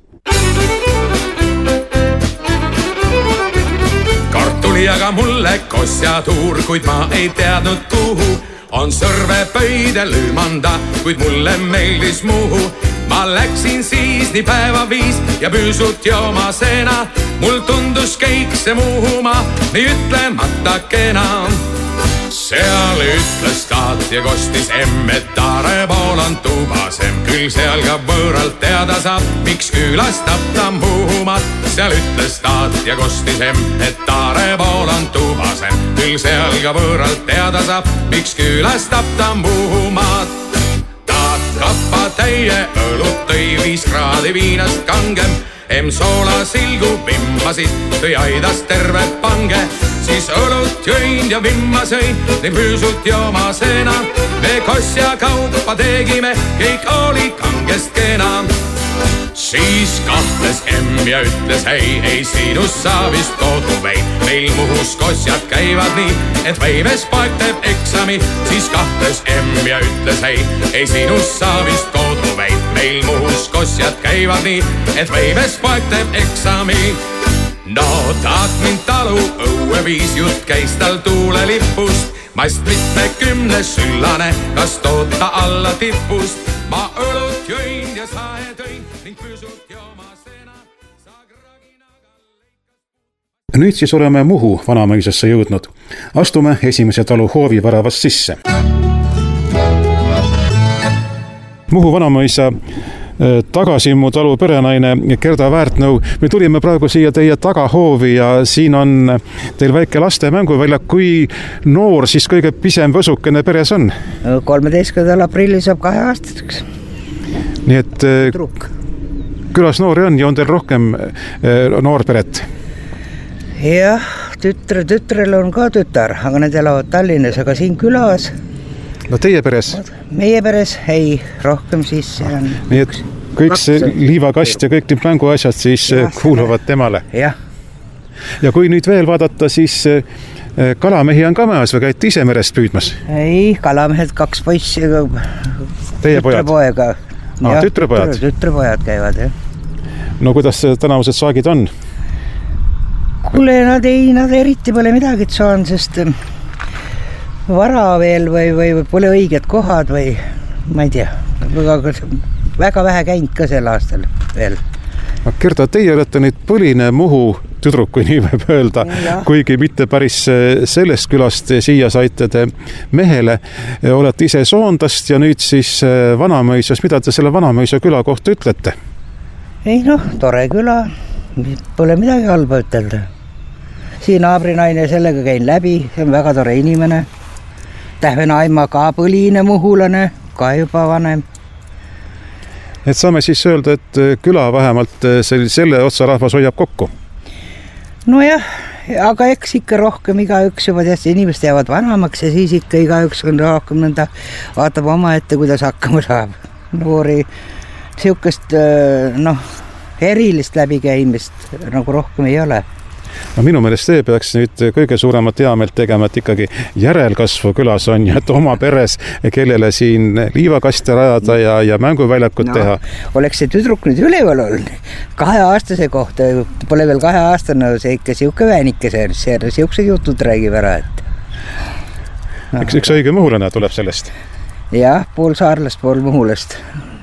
Kartuli aga mulle kosja tuur, kuid ma ei teadnud kuhu. On sõrvepöide lüümanda, kuid mulle meeldis muu. Ma läksin siis nii päeva viis ja püüsut jooma seena. Mul tundus keik see muhuma, nii ütlemata kena. Seal ütles taat ja kostis emm, et Taare pool on tubasem. Küll seal ka võõralt teada saab, miks külastab ta muhumat. Seal ütles taat ja kostis emm, et Taare pool on tubasem. Küll seal ka võõralt teada saab, miks külastab ta muhumat. Taat kappa täie õlut tõi viis kraadi viinast kangem. Emm soola silgu vimmasid, tõi aidast terve pange. Siis õlut jõin ja vimma sõin, ning püüsut jooma seena. Me kosja kaupa tegime, kõik oli kangest kena. Siis kahtles emm ja ütles ei, ei sinust saa vist kodu veid. Meil Muhus kosjad käivad nii, et veives poeg teeb eksami. Siis kahtles emm ja ütles ei, ei sinust saa vist kodu veid. Meil Muhus kosjad käivad nii, et veives poeg teeb eksami. No taat mind talu õue viis, jutt käis tal tuulelipust. Mast mitme kümne süllane, kas toota alla tipust. Ma õlut jõin ja sae tõin ning püüsut jooma seena. Nüüd siis oleme Muhu vanamõisasse jõudnud. Astume esimese talu hoovi väravast sisse. Muhu vanamõisa Tagasimmu talu perenaine Gerda Väärtnõu. Me tulime praegu siia teie tagahoovi ja siin on teil väike laste mänguväljak. Kui noor siis kõige pisem võsukene peres on? kolmeteistkümnendal aprilli saab kahe aastaseks. Nii et Truk. Külas noori on ja on teil rohkem noorperet? Jah, tütre, tütrel on ka tütar, aga need elavad Tallinnas, aga siin külas. No teie peres? Meie peres ei, rohkem siis on. Nii et kõik see liivakast ja kõik need mänguasjad siis ja, kuuluvad temale? Jah. Ja kui nüüd veel vaadata, siis kalamehi on ka majas või käite ise merest püüdmas? Ei, kalamehed kaks poissi. Teie pojad? Tütrepoega. Ah, tütrepojad? Tütrepojad käivad, jah. No kuidas tänavused saagid on? Kuule, nad ei, nad eriti pole midagi saanud, sest vara veel või, või pole õiged kohad või ma ei tea, väga, väga vähe käinud ka sel aastal veel. Gerda, teie olete nüüd põline Muhu tüdruk, kui nii võib öelda, ja. Kuigi mitte päris sellest külast siia saite te mehele. Olete ise Soondast ja nüüd siis Vanamõisas. Mida te selle Vanamõisa küla kohta ütlete? Ei noh, tore küla, pole midagi halba ütelda. Siin naabrinaine sellega käin läbi, see on väga tore inimene. Tähvenaima ka põline muhulane, ka juba vanem. Et saame siis öelda, et küla vähemalt selle otsa rahvas hoiab kokku? No jah, aga eks ikka rohkem igaüks juba teast inimest jäävad vanamaks ja siis ikka igaüks on rohkem nõnda vaatab oma ette, kuidas hakkama saab. Noori siukest, noh, erilist läbikäimist nagu rohkem ei ole. No minu meelest see peaks nüüd kõige suuremat heameelt tegema, et ikkagi järelkasvu külas on ja et oma peres, kellele siin liivakaste rajada ja, ja mänguväljakut no, teha. Oleks see tüdruk nüüd üleval olnud kaheaastase kohta, pole veel kaheaastane, see ikka siuke väänike, see siuksed jutud räägib ära, et no. Üks, üks õige muhulane tuleb sellest. Jah, pool saarlast, pool muhulast.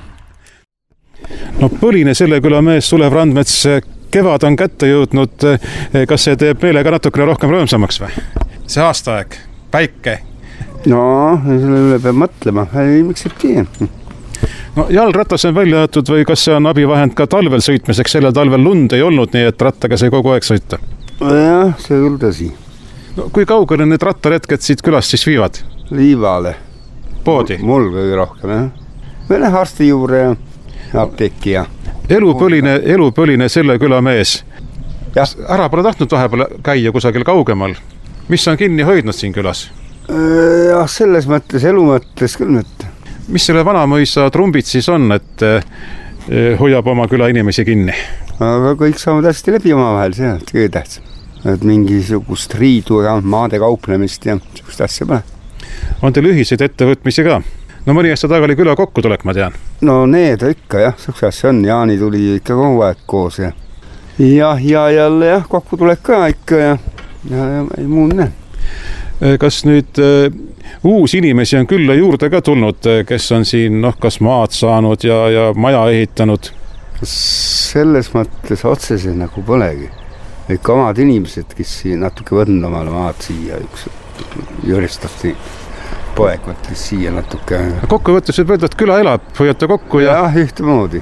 No põline selle küla mees Sulev Randmets, kevad on kätte jõudnud, kas see teeb meelega natukene rohkem rõõmsamaks või? See aastaaeg, päike? No, selle üle peab mõtlema, ei, miks ei tea. No jalgratas on välja jäetud või kas see on abivahend ka talvel sõitmiseks, sellel talvel lund ei olnud, nii et rattaga sai kogu aeg sõita? Jah, see küll tõsi. No, kui kaugele need rattaretked siit külast siis viivad? Liivale. Poodi? Mul kõige rohkem, jah. Mõne arsti juurde ja apteeki ja elupõline, elupõline selle küla mees. Ära pole tahtnud vahepeal käia kusagil kaugemal. Mis on kinni hoidnud siin külas? Jah, selles mõttes, elu mõttes küll nüüd. Mis selle Vanamõisa trumbid siis on, et hoiab oma küla inimesi kinni? Aga kõik saavad hästi läbi oma vahel, see on kõige tähtsam. Et mingisugust riidu ja maade kauplemist ja sihukest asja pole. On teil ühiseid ettevõtmisi ka? No mõni aasta taga oli küla kokku tulek, ma tean. No need ikka jah, sihukest asja on. Jaani tuli ikka kogu aeg koos ja ja, ja jälle jah, kokku tulek ka ikka ja, ja, ja ei muud näe. Kas nüüd uh, uus inimesi on külla juurde ka tulnud, kes on siin noh, kas maad saanud ja, ja maja ehitanud? Selles mõttes otseselt nagu polegi. Ikka omad inimesed, kes siin natuke võtnud omale maad siia, üks jõristati poeg võttis siia natuke. Kokkuvõttes võib öelda, et küla elab, hoiate kokku ja... Jah, ühtemoodi.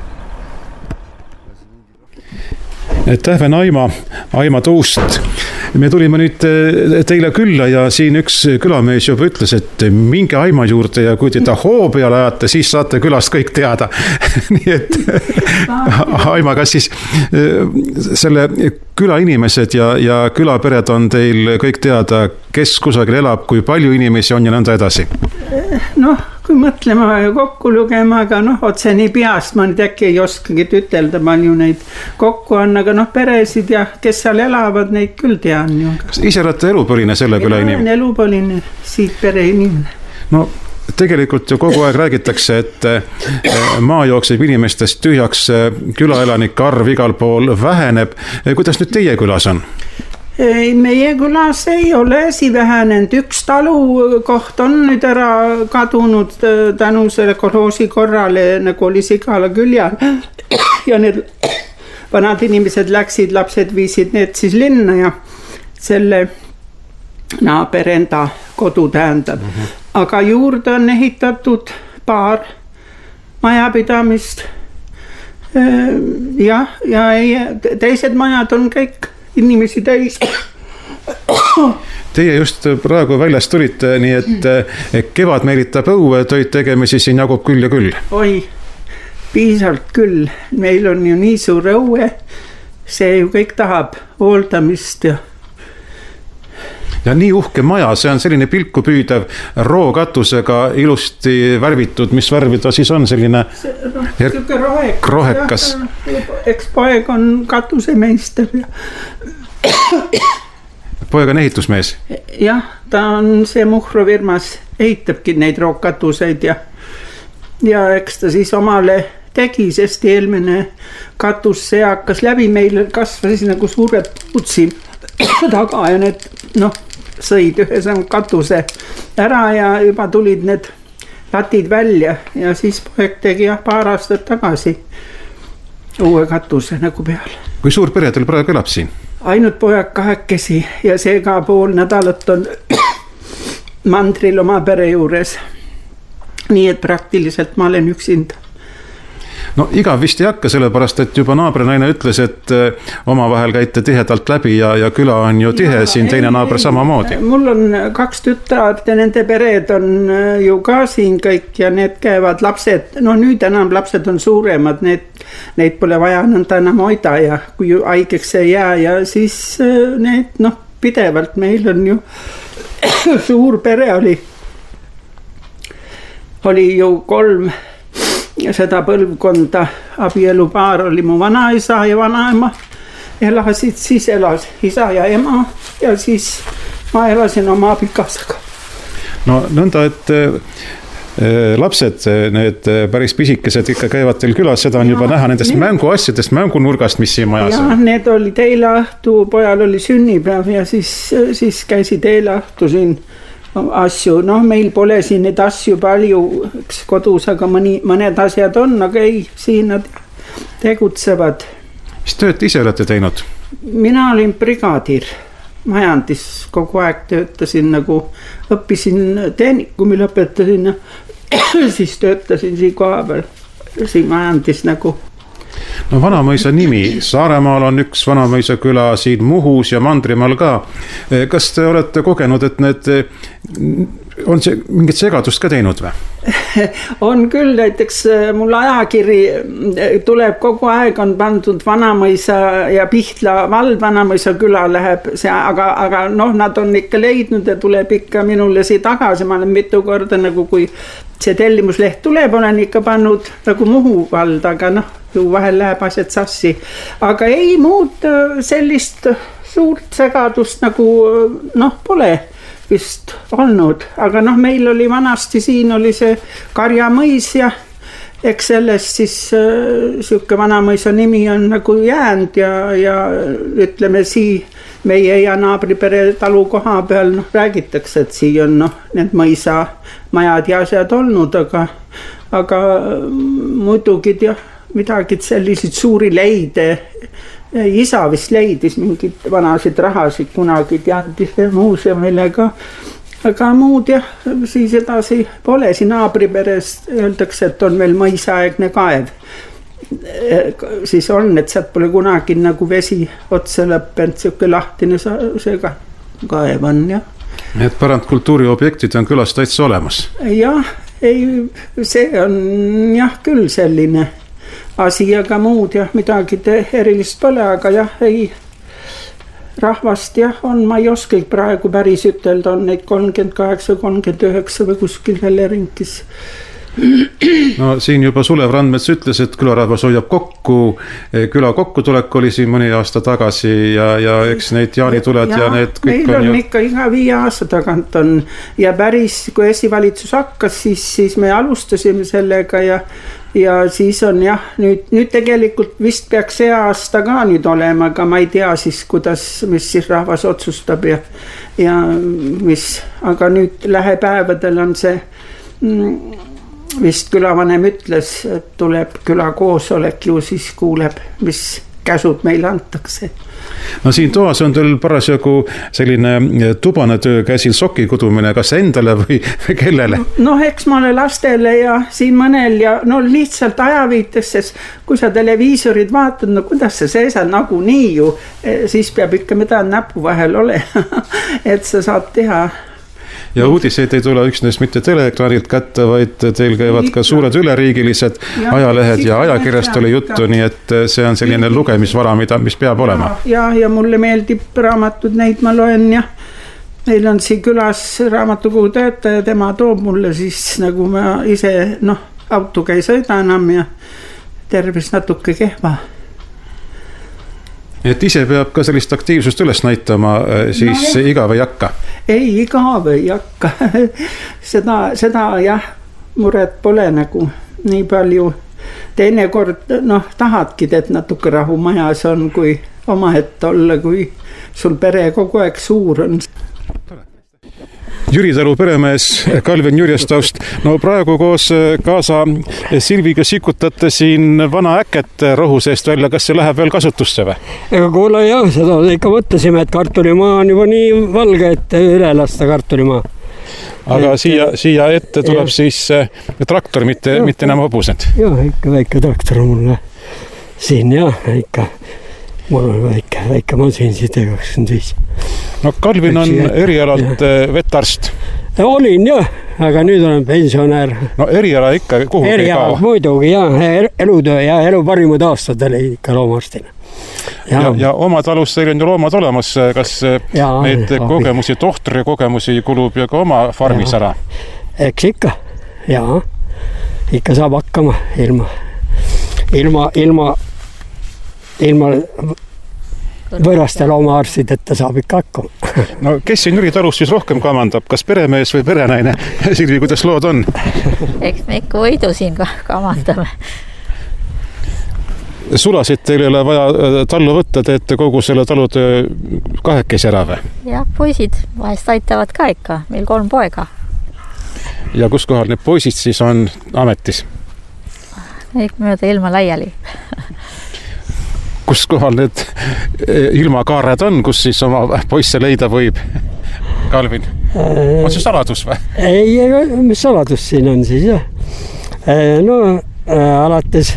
Tähven Aima, Aima Tuust. Me tulime nüüd teile külla ja siin üks külamees juba ütles, et minge Aima juurde ja kui teda hoo peale ajate, siis saate külast kõik teada. Nii et Aima, kas siis selle küla inimesed ja, ja külapered on teil kõik teada, kes kusagil elab, kui palju inimesi on ja nõnda edasi? Noh, kui mõtlema kokku lugema, aga noh, otse nii peast ma nüüd äkki ei oskagi ütelda, palju neid kokku on, aga noh, peresid ja kes seal elavad, neid küll tean ju. Kas ise olete elupõline selle küla inimene? Olen elupõline, siit pere inimene. No tegelikult ju kogu aeg räägitakse, et maa jookseb inimestest tühjaks, külaelanike arv igal pool väheneb. Kuidas nüüd teie külas on? Ei, meie külas ei ole esi vähenenud. Üks talukoht on nüüd ära kadunud tänu selle kolhoosi korrale, nagu oli Sigala küljal. Ja need vanad inimesed läksid, lapsed viisid need siis linna ja selle naaber enda kodu tähendab. Mm-hmm. Aga juurde on ehitatud paar majapidamist. Ja, ja ei, teised majad on kõik inimesi täis. Teie just praegu väljast tulite, nii et kevad meelitab õue, töid tegemisi siin jagub küll ja küll. Oi, piisavalt küll. Meil on ju nii suur õue, see ju kõik tahab hooldamist ja ja nii uhke maja, see on selline pilku püüdav rookatusega ilusti värvitud, mis värvid ta siis on selline her... rohekas, rohekas. Eks poeg on katusemeister ja poeg on ehitusmees? Jah, ta on see Muhro firmas, ehitabki neid rookkatuseid ja ja eks ta siis omale tegi, sest eelmine katus see hakkas läbi, meil kasvasid nagu suured puud siin taga ja need noh, sõid ühes katuse ära ja juba tulid need latid välja ja siis poeg tegi jah, paar aastat tagasi uue katuse nagu peal. Kui suur pere teil praegu elab siin? Ainult pojad kahekesi ja see ka pool nädalat on mandril oma pere juures. Nii et praktiliselt ma olen üksinda. No igav vist ei hakka, sellepärast, et juba naabrinaine ütles, et omavahel käite tihedalt läbi ja, ja küla on ju tihe, ja, siin teine naaber samamoodi. Mul on kaks tütart ja nende pered on ju ka siin kõik ja need käivad lapsed, no nüüd enam lapsed on suuremad, need, neid pole vaja nõnda enam hoida ja kui haigeks ei jää ja siis need noh, pidevalt meil on ju suur pere oli, oli ju kolm seda põlvkonda abielupaar oli mu vanaisa ja vanaema elasid, siis elas isa ja ema ja siis ma elasin oma abikaasaga. No nõnda, et lapsed, need päris pisikesed ikka käivad teil külas, seda on ja, juba näha nendest need... mänguasjadest, mängunurgast, mis siin majas on. Ja, need oli teile õhtu, pojal oli sünnipäev ja siis, siis käisid eile õhtu siin asju. Noh, meil pole siin neid asju palju üks kodus, aga mõni, mõned asjad on, aga ei, siin nad tegutsevad. Mis tööd ise olete teinud? Mina olin brigaadir. Majandis kogu aeg töötasin, nagu õppisin tehnikumi, lõpetasin ja siis töötasin siin koha peal, siin majandis nagu. No Vanamõisa nimi, Saaremaal on üks Vanamõisa küla, siin Muhus ja Mandrimaal ka. Kas te olete kogenud, et need, on see mingit segadust ka teinud või? On küll, näiteks mul ajakiri tuleb kogu aeg, on pandud Vanamõisa ja Pihtla vald, Vanamõisa küla läheb see, aga, aga noh, nad on ikka leidnud ja tuleb ikka minule siia tagasi, ma olen mitu korda nagu kui see tellimusleht tuleb, olen ikka pannud nagu Muhu vald, aga noh, ju vahel läheb asjad sassi, aga ei muud sellist suurt segadust nagu noh, pole vist olnud, aga noh, meil oli vanasti siin oli see Karjamõis ja eks sellest siis äh, siuke Vanamõisa nimi on nagu jäänud ja, ja ütleme sii meie ja naabripere talu koha peal noh, räägitakse, et sii on noh, need mõisa majad ja asjad olnud, aga, aga muidugi jah, midagi selliseid suuri leide. Isa vist leidis mingid vanasid rahasid kunagi teandis muuseumile, aga, aga muud jah, siis edasi pole siin naabriperes öeldakse, et on veel mõisaaegne kaev. Siis on, et sealt pole kunagi nagu vesi otsa lõppenud, siuke lahtine seega kaev on jah. Need pärandkultuuriobjektid on külas täitsa olemas? Jah, ei, see on jah küll selline asi, aga muud jah, midagi erilist pole, aga jah, ei rahvast jah on, ma ei oska praegu päris ütelda, on neid kolmkümmend kaheksa, kolmkümmend üheksa või kuskil jälle ringis. No siin juba Sulev Randmets ütles, et külarahvas hoiab kokku, küla kokkutulek oli siin mõni aasta tagasi ja, ja eks neid jaanituled ja, ja need kõik meil on ju... ikka iga viie aasta tagant on ja päris, kui esivalitsus hakkas, siis, siis me alustasime sellega ja ja siis on jah, nüüd, nüüd tegelikult vist peaks see aasta ka nüüd olema, aga ma ei tea siis, kuidas, mis siis rahvas otsustab ja, ja mis, aga nüüd lähepäevadel on see mm, vist külavanem ütles, et tuleb küla koosolek ju siis kuuleb, mis käsud meile antakse. No siin toas on teil parasjagu selline tubane töö käsil soki kudumine, kas endale või kellele? No eks ma olen lastele ja siin mõnel ja no lihtsalt ajaviites, sest kui sa televiisorid vaatad, no kuidas sa seisad nagu nii ju, siis peab ikka midagi näpu vahel ole, et sa saad teha. Ja uudiseid ei tule üksnes mitte teleekraanilt kätte, vaid teil käivad ka suured üleriigilised ja, ajalehed ja ajakirjast oli juttu, nii et see on selline lugemisvara, mida, mis peab olema. Ja, ja mulle meeldib raamatud, neid ma loen ja meil on siin külas raamatukogu töötaja, tema toob mulle siis nagu ma ise noh, autoga ei sõida enam ja tervis natuke kehva. Et ise peab ka sellist aktiivsust üles näitama, siis no, igav ei hakka? Ei, igav ei hakka. seda, seda jah, muret pole nagu nii palju. Teine kord, noh, tahadki, et natuke rahu majas on, kui omaette olla, kui sul pere kogu aeg suur on. Jüri Talu peremees Kalvin Jürjestaust. No praegu koos kaasa Silviga sikutate siin vana äket rohu seest välja, kas see läheb veel kasutusse või? Ega kuule jah, seda ikka mõtlesime, et kartulimaa on juba nii valge, et üle lasta kartulimaa. Aga et, siia, siia ette tuleb jah. Siis traktor, mitte, mitte enam hobused. Jah, ikka väike traktor on mulle siin jah, ikka. Mul on väike, väike masin siit kakskümmend viis. No Kalvin on erialalt vetarst. Olin jah, aga nüüd olen pensionär. No eriala ikka kuhugi eriala, ei kao? Muidugi jah, elutöö ja elu parimad aastad oli ikka loomarstina. Ja, ja, ja oma talus teil on ju loomad olemas, kas ja, neid ja, kogemusi, tohtri kogemusi kulub ja ka oma farmis ja. Ära? Eks ikka, jaa. ikka saab hakkama ilma, ilma, ilma, ilma võõraste loomaarstideta saab ikka hakkama. No kes siin Jüri talus siis rohkem kamandab, kas peremees või perenaine? Silvi, kuidas lood on? Eks me ikka võidu siin kamandame. Sulasid teil ei ole vaja tallu võtta, teete kogu selle talutöö kahekesi ära või? Jah, poisid vahest aitavad ka ikka, meil kolm poega. Ja kus kohal need poisid siis on ametis? Ehk mööda ilma laiali. Kus kohal need ilmakaared on, kus siis oma poisse leida võib? Kalvin, on see saladus või? Ei, mis saladus siin on siis, jah. No alates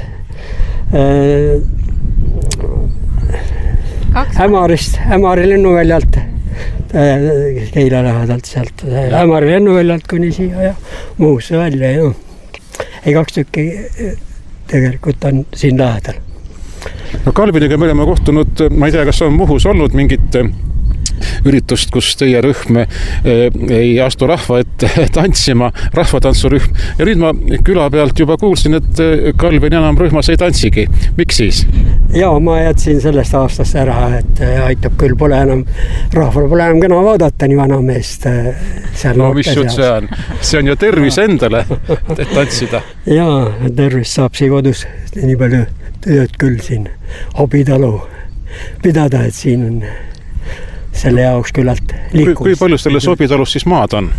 Ämarist, Ämari lennuväljalt, Keila lähedalt sealt, Ämari lennuväljalt kuni siia ja Muhusse välja ja ei kaks tükki tegelikult on siin lähedal. No Kalviniga me oleme kohtunud, ma ei tea, kas on Muhus olnud mingit üritust, kus teie rühm ei astu rahva ette tantsima, rahvatantsurühm. Ja nüüd ma küla pealt juba kuulsin, et Kalvin enam rühmas ei tantsigi. Miks siis? Jaa, ma jätsin sellest aastast ära, et aitab küll, pole enam, rahval pole enam kena vaadata nii vana meest. No mis jutt see on? See on ju tervis endale, et tantsida. Jaa, tervis saab siia kodus nii palju tööd küll siin hobitalu pidada, et siin on selle jaoks küllalt liikumis. Kui palju selles hobitalus siis maad on?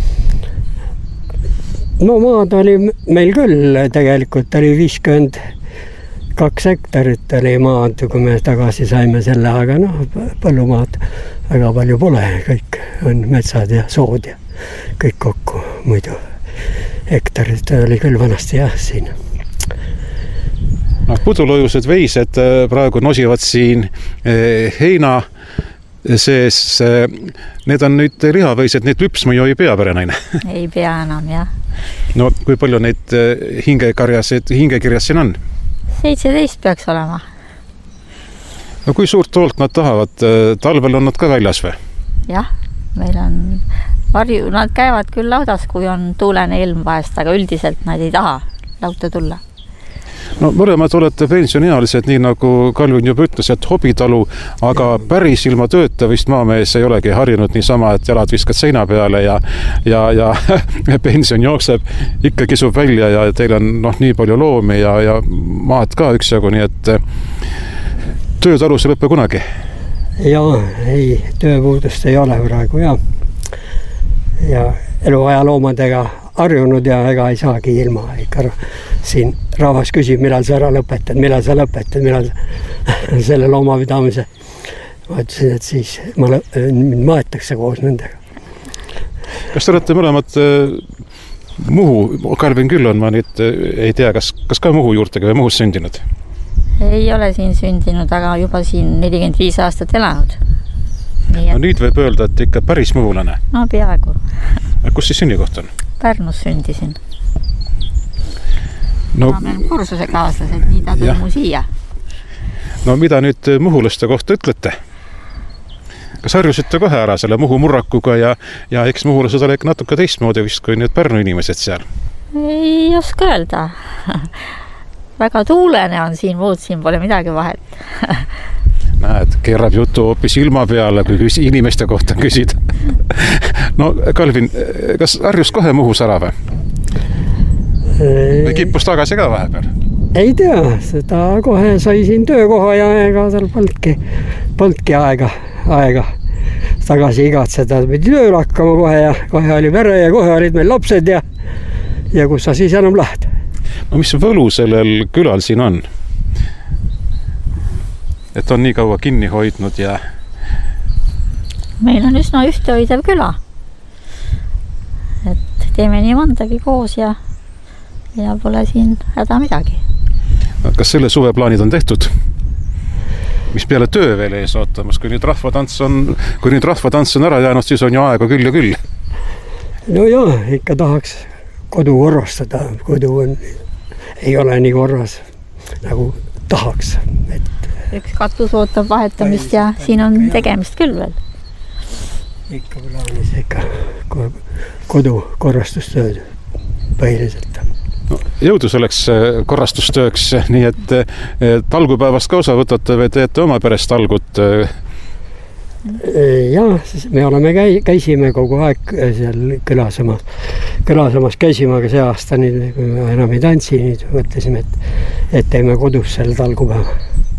No maad oli meil küll tegelikult, oli viiskümmend kaks hektarit oli maad, kui me tagasi saime selle, aga noh, põllumaad väga palju pole, kõik on metsad ja sood ja kõik kokku muidu. Hektarit oli küll vanasti jah siin. No, pudulojused veised praegu nosivad siin heina sees, need on nüüd lihaveised, need lüpsma ju ei pea perenaine. Ei pea enam, jah. No kui palju neid hingekarjas, hingekirjas siin on? seitseteist peaks olema. No kui suurt hoolt nad tahavad? Talvel on nad ka väljas või? Jah, meil on varju, nad käivad küll laudas, kui on tuulene ilm vahest, aga üldiselt nad ei taha lauta tulla. No mõlemad olete pensioniealised, nii nagu Kalvin juba ütles, et hobitalu, aga päris ilma tööta vist maamees ei olegi harjunud niisama, et jalad viskad seina peale ja, ja, ja pension jookseb, ikka kisub välja ja teil on noh, nii palju loomi ja, ja maad ka üksjagu, nii et töötalus ei lõppe kunagi. Jaa, ei, tööpuudust ei ole praegu ja, ja eluaja loomadega harjunud ja ega ei saagi ilma. Ikka siin rahvas küsib, millal sa ära lõpetad, millal sa lõpetad, millal selle loomapidamise. Ma ütlesin, et siis ma lõ... maetakse koos nendega. Kas te olete mõlemad Muhu, Kalvin küll on, ma nüüd ei tea, kas, kas ka Muhu juurtega või Muhus sündinud? Ei ole siin sündinud, aga juba siin nelikümmend viis aastat elanud. Nii et... No nüüd võib öelda, et ikka päris muhulane. No peaaegu. Kus siis sünnikoht on? Pärnus sündisin. No, ma olen kursuse kaaslased, nii ta tõi mu siia. No mida nüüd muhulaste kohta ütlete? Kas harjusite kohe ära selle Muhu murrakuga ja, ja eks muhulased ole natuke teistmoodi vist kui need Pärnu inimesed seal? Ei oska öelda. Väga tuulene on siin, muud siin pole midagi vahet. Näed, keerab jutu hoopis ilma peale, kui inimeste kohta küsid. No, Kalvin, kas harjus kohe Muhus ära või? Või kippus tagasi ka vahepeal? Ei tea, seda kohe sai siin töökoha ja ega tal poltki, poltki aega, aega tagasi igatseda. Pidi tööl hakkama kohe ja kohe oli pere ja kohe olid meil lapsed ja, ja kus sa siis enam lähed. No mis võlu sellel külal siin on? Et on nii kaua kinni hoidnud ja... Meil on üsna ühtehoidev küla. Et teeme nii mõndagi koos ja, ja pole siin häda midagi. Kas selle suveplaanid on tehtud? Mis peale töö veel ees ootamas? Kui nüüd rahvatants on, kui nüüd rahvatants on ära jäänud, siis on ju aega küll ja küll. No jah, ikka tahaks kodu korrastada. Kodu on, ei ole nii korras nagu tahaks. Et üks katus ootab vahetamist ja siin on tegemist küll veel. Ikka plaanis ikka kodu korrastustööd põhiliselt. No, jõudu selleks korrastustööks, nii et talgupäevast ka osa võtate või teete oma perest talgut? Jah, me oleme käi, käisime kogu aeg seal külasamas, külasamas käisime, aga see aasta nüüd, kui me enam ei tantsi, nüüd mõtlesime, et, et teeme kodus selle talgupäeva.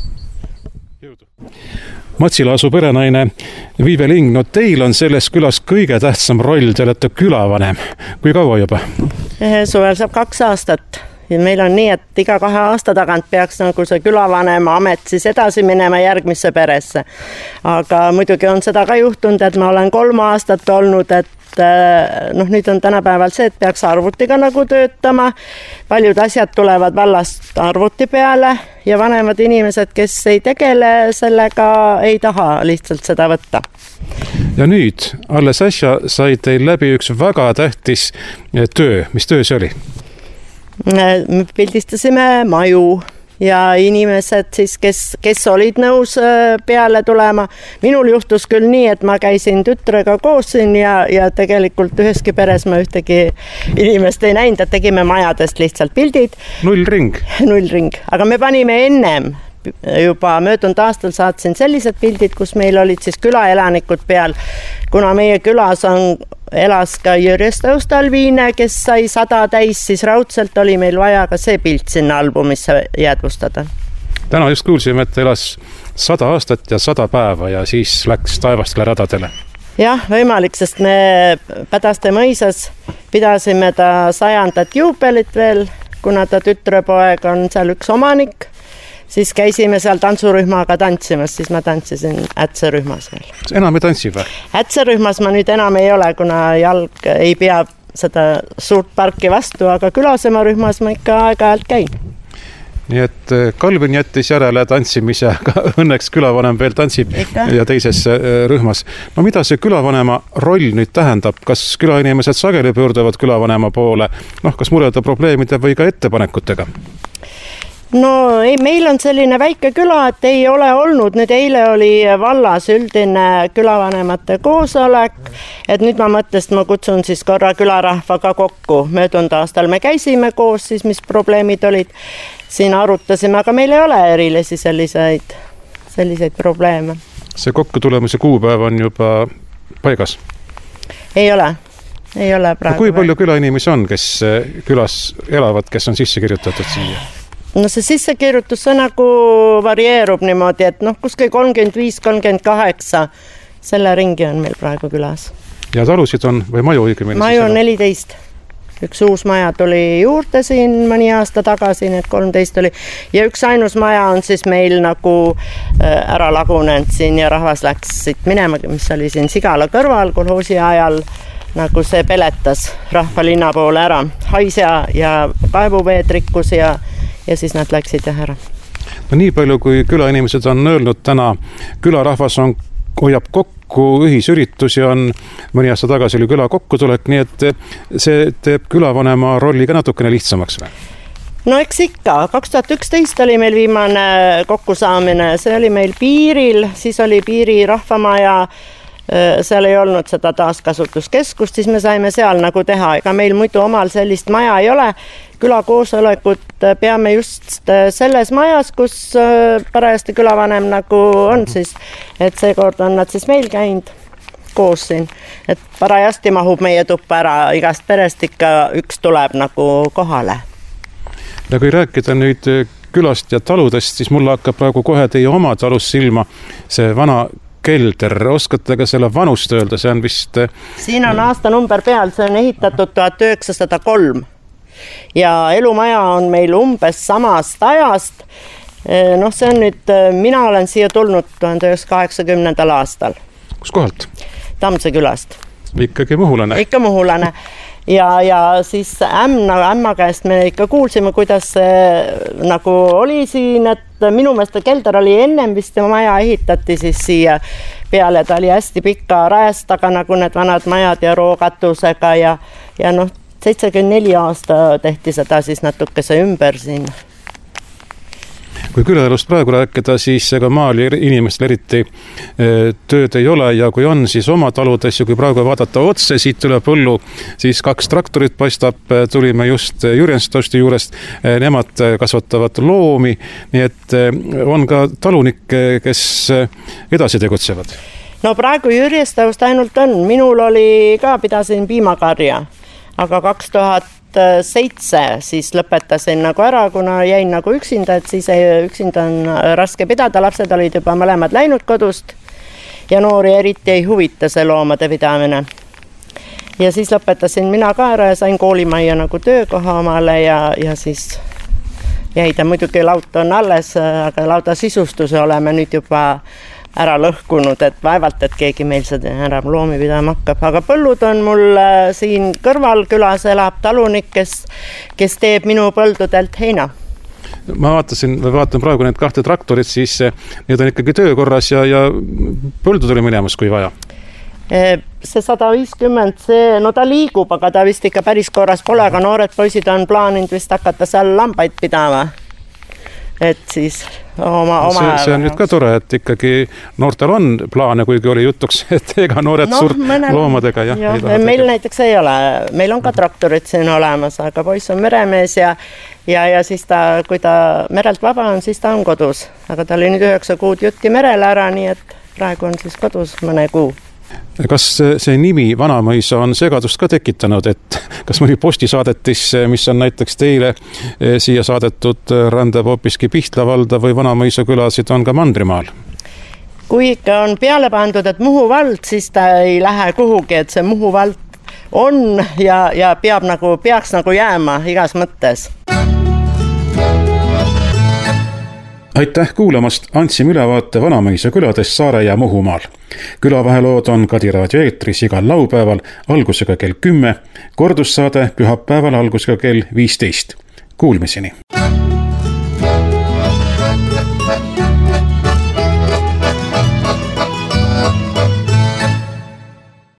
Matsilaasu perenaine Viive Ling, no teil on selles külas kõige tähtsam roll, te olete külavanem. Kui kaua juba? Suvel saab kaks aastat. Ja meil on nii, et iga kahe aasta tagant peaks nagu see külavanema amet siis edasi minema järgmisse peresse. Aga muidugi on seda ka juhtunud, et ma olen kolm aastat olnud, et noh, nüüd on tänapäeval see, et peaks arvutiga nagu töötama. Paljud asjad tulevad vallast arvuti peale ja vanemad inimesed, kes ei tegele sellega, ei taha lihtsalt seda võtta. Ja nüüd, alles äsja sai teil läbi üks väga tähtis töö. Mis töö see oli? Me pildistasime maju ja inimesed siis, kes, kes olid nõus peale tulema. Minul juhtus küll nii, et ma käisin tütrega koos siin ja, ja tegelikult üheski peres ma ühtegi inimest ei näinud, et tegime majadest lihtsalt pildid. Null ring. Null ring, aga me panime ennem. Juba möödunud aastal saatsin sellised pildid, kus meil olid siis külaelanikud peal. Kuna meie külas on, elas ka Jüri Staustalviine, kes sai sada täis, siis raudselt oli meil vaja ka see pilt sinna albumisse jäädvustada. Täna just kuulsime, et elas sada aastat ja sada päeva ja siis läks taevastele radadele. Jah, võimalik, sest me Pädaste mõisas pidasime ta sajandat juubelit veel, kuna ta tütrepoeg on seal üks omanik. Siis käisime seal tantsurühmaga tantsimas, siis ma tantsisin ätserühmas veel. Enam ei tantsi või? Ätserühmas ma nüüd enam ei ole, kuna jalg ei pea seda suurt parki vastu, aga külasema rühmas ma ikka aeg-ajalt käin. Nii et Kalvin jättis järele tantsimise, aga õnneks külavanem veel tantsib ikka. Ja teises rühmas. No mida see külavanema roll nüüd tähendab? Kas külainimesed sageli pöörduvad külavanema poole? Noh, kas mureda probleemide või ka ettepanekutega? No ei, meil on selline väike küla, et ei ole olnud. Nüüd eile oli vallas üldine külavanemate koosolek, et nüüd ma mõtlest, ma kutsun siis korra külarahvaga kokku. Möödunud aastal me käisime koos, siis mis probleemid olid. Siin arutasime, aga meil ei ole erilisi selliseid, selliseid probleeme. See kokku tulemise kuupäev on juba paigas? Ei ole. Ei ole praegu. No kui palju külainimesi on, kes külas elavad, kes on sisse kirjutatud siia? No see sissekirjutus see nagu varieerub niimoodi, et noh, kuskil kolmkümmend viis kolmkümmend kaheksa selle ringi on meil praegu külas. Ja talusid on või maju õigemini? Maju on neliteist. Üks uus maja tuli juurde siin mõni aasta tagasi, need kolmteist oli. Ja üks ainus maja on siis meil nagu ära lagunenud siin ja rahvas läks siit minema, mis oli siin Sigala kõrval kolhoosi ajal. Nagu see peletas rahva linna poole ära. Hais ja, ja kaevuveed rikkus ja ja siis nad läksid jah ära. No nii palju, kui külainimesed on öelnud täna, külarahvas on, hoiab kokku ühisüritusi, on mõni aasta tagasi oli küla kokkutulek, nii et see teeb külavanema rolli ka natukene lihtsamaks või? No eks ikka, kaks tuhat üksteist oli meil viimane kokkusaamine, see oli meil piiril, siis oli piiri rahvamaja, seal ei olnud seda taaskasutuskeskust, siis me saime seal nagu teha, ega meil muidu omal sellist maja ei ole. Külakoosolekut peame just selles majas, kus parajasti külavanem nagu on siis, et seekord on nad siis meil käinud koos siin, et parajasti mahub meie tuppa ära, igast perest ikka üks tuleb nagu kohale. Ja kui rääkida nüüd külast ja taludest, siis mulle hakkab praegu kohe teie oma talus silma see vana kelder, oskate ka selle vanust öelda, see on vist... Siin on aasta number peal, see on ehitatud tuhat üheksasada kolm ja elumaja on meil umbes samast ajast. Noh, see on nüüd, mina olen siia tulnud tuhande üheksasaja kaheksakümnendal aastal. Kus kohalt? Tammse külast. Ikkagi Muhulane. Ikka Muhulane. Ja, ja siis ämma, ämma käest me ikka kuulsime, kuidas see nagu oli siin, et minu meelest kelder oli ennem vist ja maja ehitati siis siia peale, ta oli hästi pika rajast taga nagu need vanad majad ja rookatusega ja, ja noh, seitsekümmend neli aasta tehti seda siis natukese ümber siin. kui külaelust praegu rääkida, siis ega maal inimestel eriti tööd ei ole ja kui on, siis oma taludes ja kui praegu vaadata otse siit üle põllu, siis kaks traktorit paistab, tulime just Jürjenstausti juurest, nemad kasvatavad loomi, nii et on ka talunikke, kes edasi tegutsevad. No praegu Jürjenstaust ainult on, minul oli ka, pidasin piimakarja, aga kaks tuhat seitse siis lõpetasin nagu ära, kuna jäin nagu üksinda, et siis üksinda on raske pidada, lapsed olid juba mõlemad läinud kodust ja noori eriti ei huvita see loomade pidamine. Ja siis lõpetasin mina ka ära ja sain koolimajja nagu töökoha omale ja, ja siis jäi ta muidugi laut on alles, aga lauda sisustuse oleme nüüd juba ära lõhkunud, et vaevalt, et keegi meil seda ära loomi pidama hakkab. Aga põllud on mul siin kõrval külas elab talunik, kes, kes teeb minu põldudelt heina. Ma vaatasin, vaatan praegu need kahte traktorit, siis need on ikkagi töökorras ja, ja põldud oli minemas, kui vaja. See sada viiskümmend, see, no ta liigub, aga ta vist ikka päris korras pole, aga noored poisid on plaaninud vist hakata seal lambaid pidama. Et siis oma, oma see, see on nüüd ka tore, et ikkagi noortel on plaane, kuigi oli jutuks, et ega noored no, suurt mõnel... loomadega. Ja, ja, meil näiteks ei ole, meil on ka traktorid siin olemas, aga poiss on meremees ja, ja, ja siis ta, kui ta merelt vaba on, siis ta on kodus. Aga ta oli nüüd üheksa kuud jutti merele ära, nii et praegu on siis kodus mõne kuu. Kas see nimi Vanamõisa on segadust ka tekitanud, et kas mõni postisaadetis, mis on näiteks teile siia saadetud, rändab hoopiski Pihtla valda või Vanamõisa külasid on ka Mandrimaal? Kui ikka on peale pandud, et Muhu vald, siis ta ei lähe kuhugi, et see Muhu vald on ja, ja peab nagu, peaks nagu jääma igas mõttes. Aitäh kuulamast, andsime ülevaate Vanamõisa küladest Saare ja Muhumaal. Külavahelood on Kadiraadio eetris igal laupäeval algusega kell kümme, kordussaade pühapäeval algusega kell viisteist. Kuulmiseni!